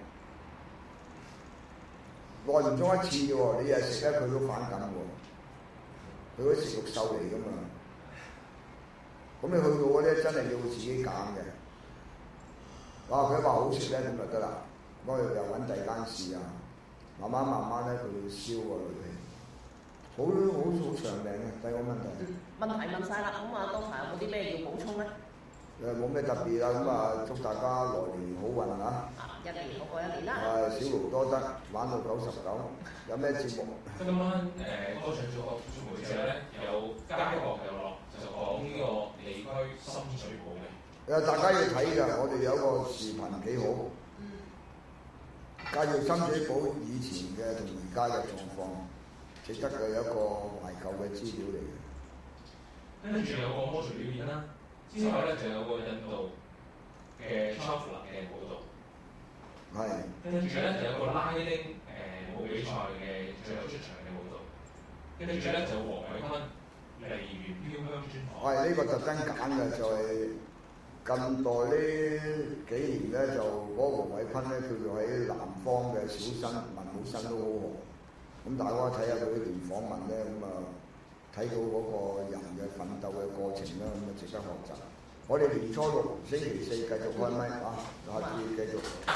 喎，耐唔中一次嘅喎，你日食咧佢都反感喎，佢嗰啲食肉獸嚟㗎嘛。咁你去到嗰啲真係要自己揀嘅，佢話好食咧，咁就得啦。我又揾第二間試啊，慢慢咧佢會燒個鋁氣，好長命嘅。第二個問題。 問題問晒啦，咁當排有冇啲咩要補充咧？ 冇咩特別啦，咁祝大家來年好運啊！ 一年好過一年啦。 小勞多得，玩到99，有咩節目？ 今晚歌唱組合綜會之後咧，有街樂有落，就講呢個地區深水埗嘅。 大家要睇㗎，我哋有個視頻幾好，介紹深水埗以前嘅同而家嘅狀況，值得嘅一個懷舊嘅資料嚟嘅。 跟住有個魔術表演啦，之後咧就有個印度嘅 shuffle 嘅舞蹈， 係。 跟住咧就有個拉丁舞比賽嘅最後出場嘅舞蹈，跟住咧就黃偉坤梨園飄香專訪。 我係呢個特登揀嘅，就係近代呢幾年咧，就嗰個黃偉坤咧，叫做喺南方嘅小生文武生都好紅。咁大家睇下佢呢段訪問咧，咁啊睇到嗰個人嘅奮鬥嘅過程啦，咁啊值得學習。我哋年初六星期四繼續開咪啊，下次繼續。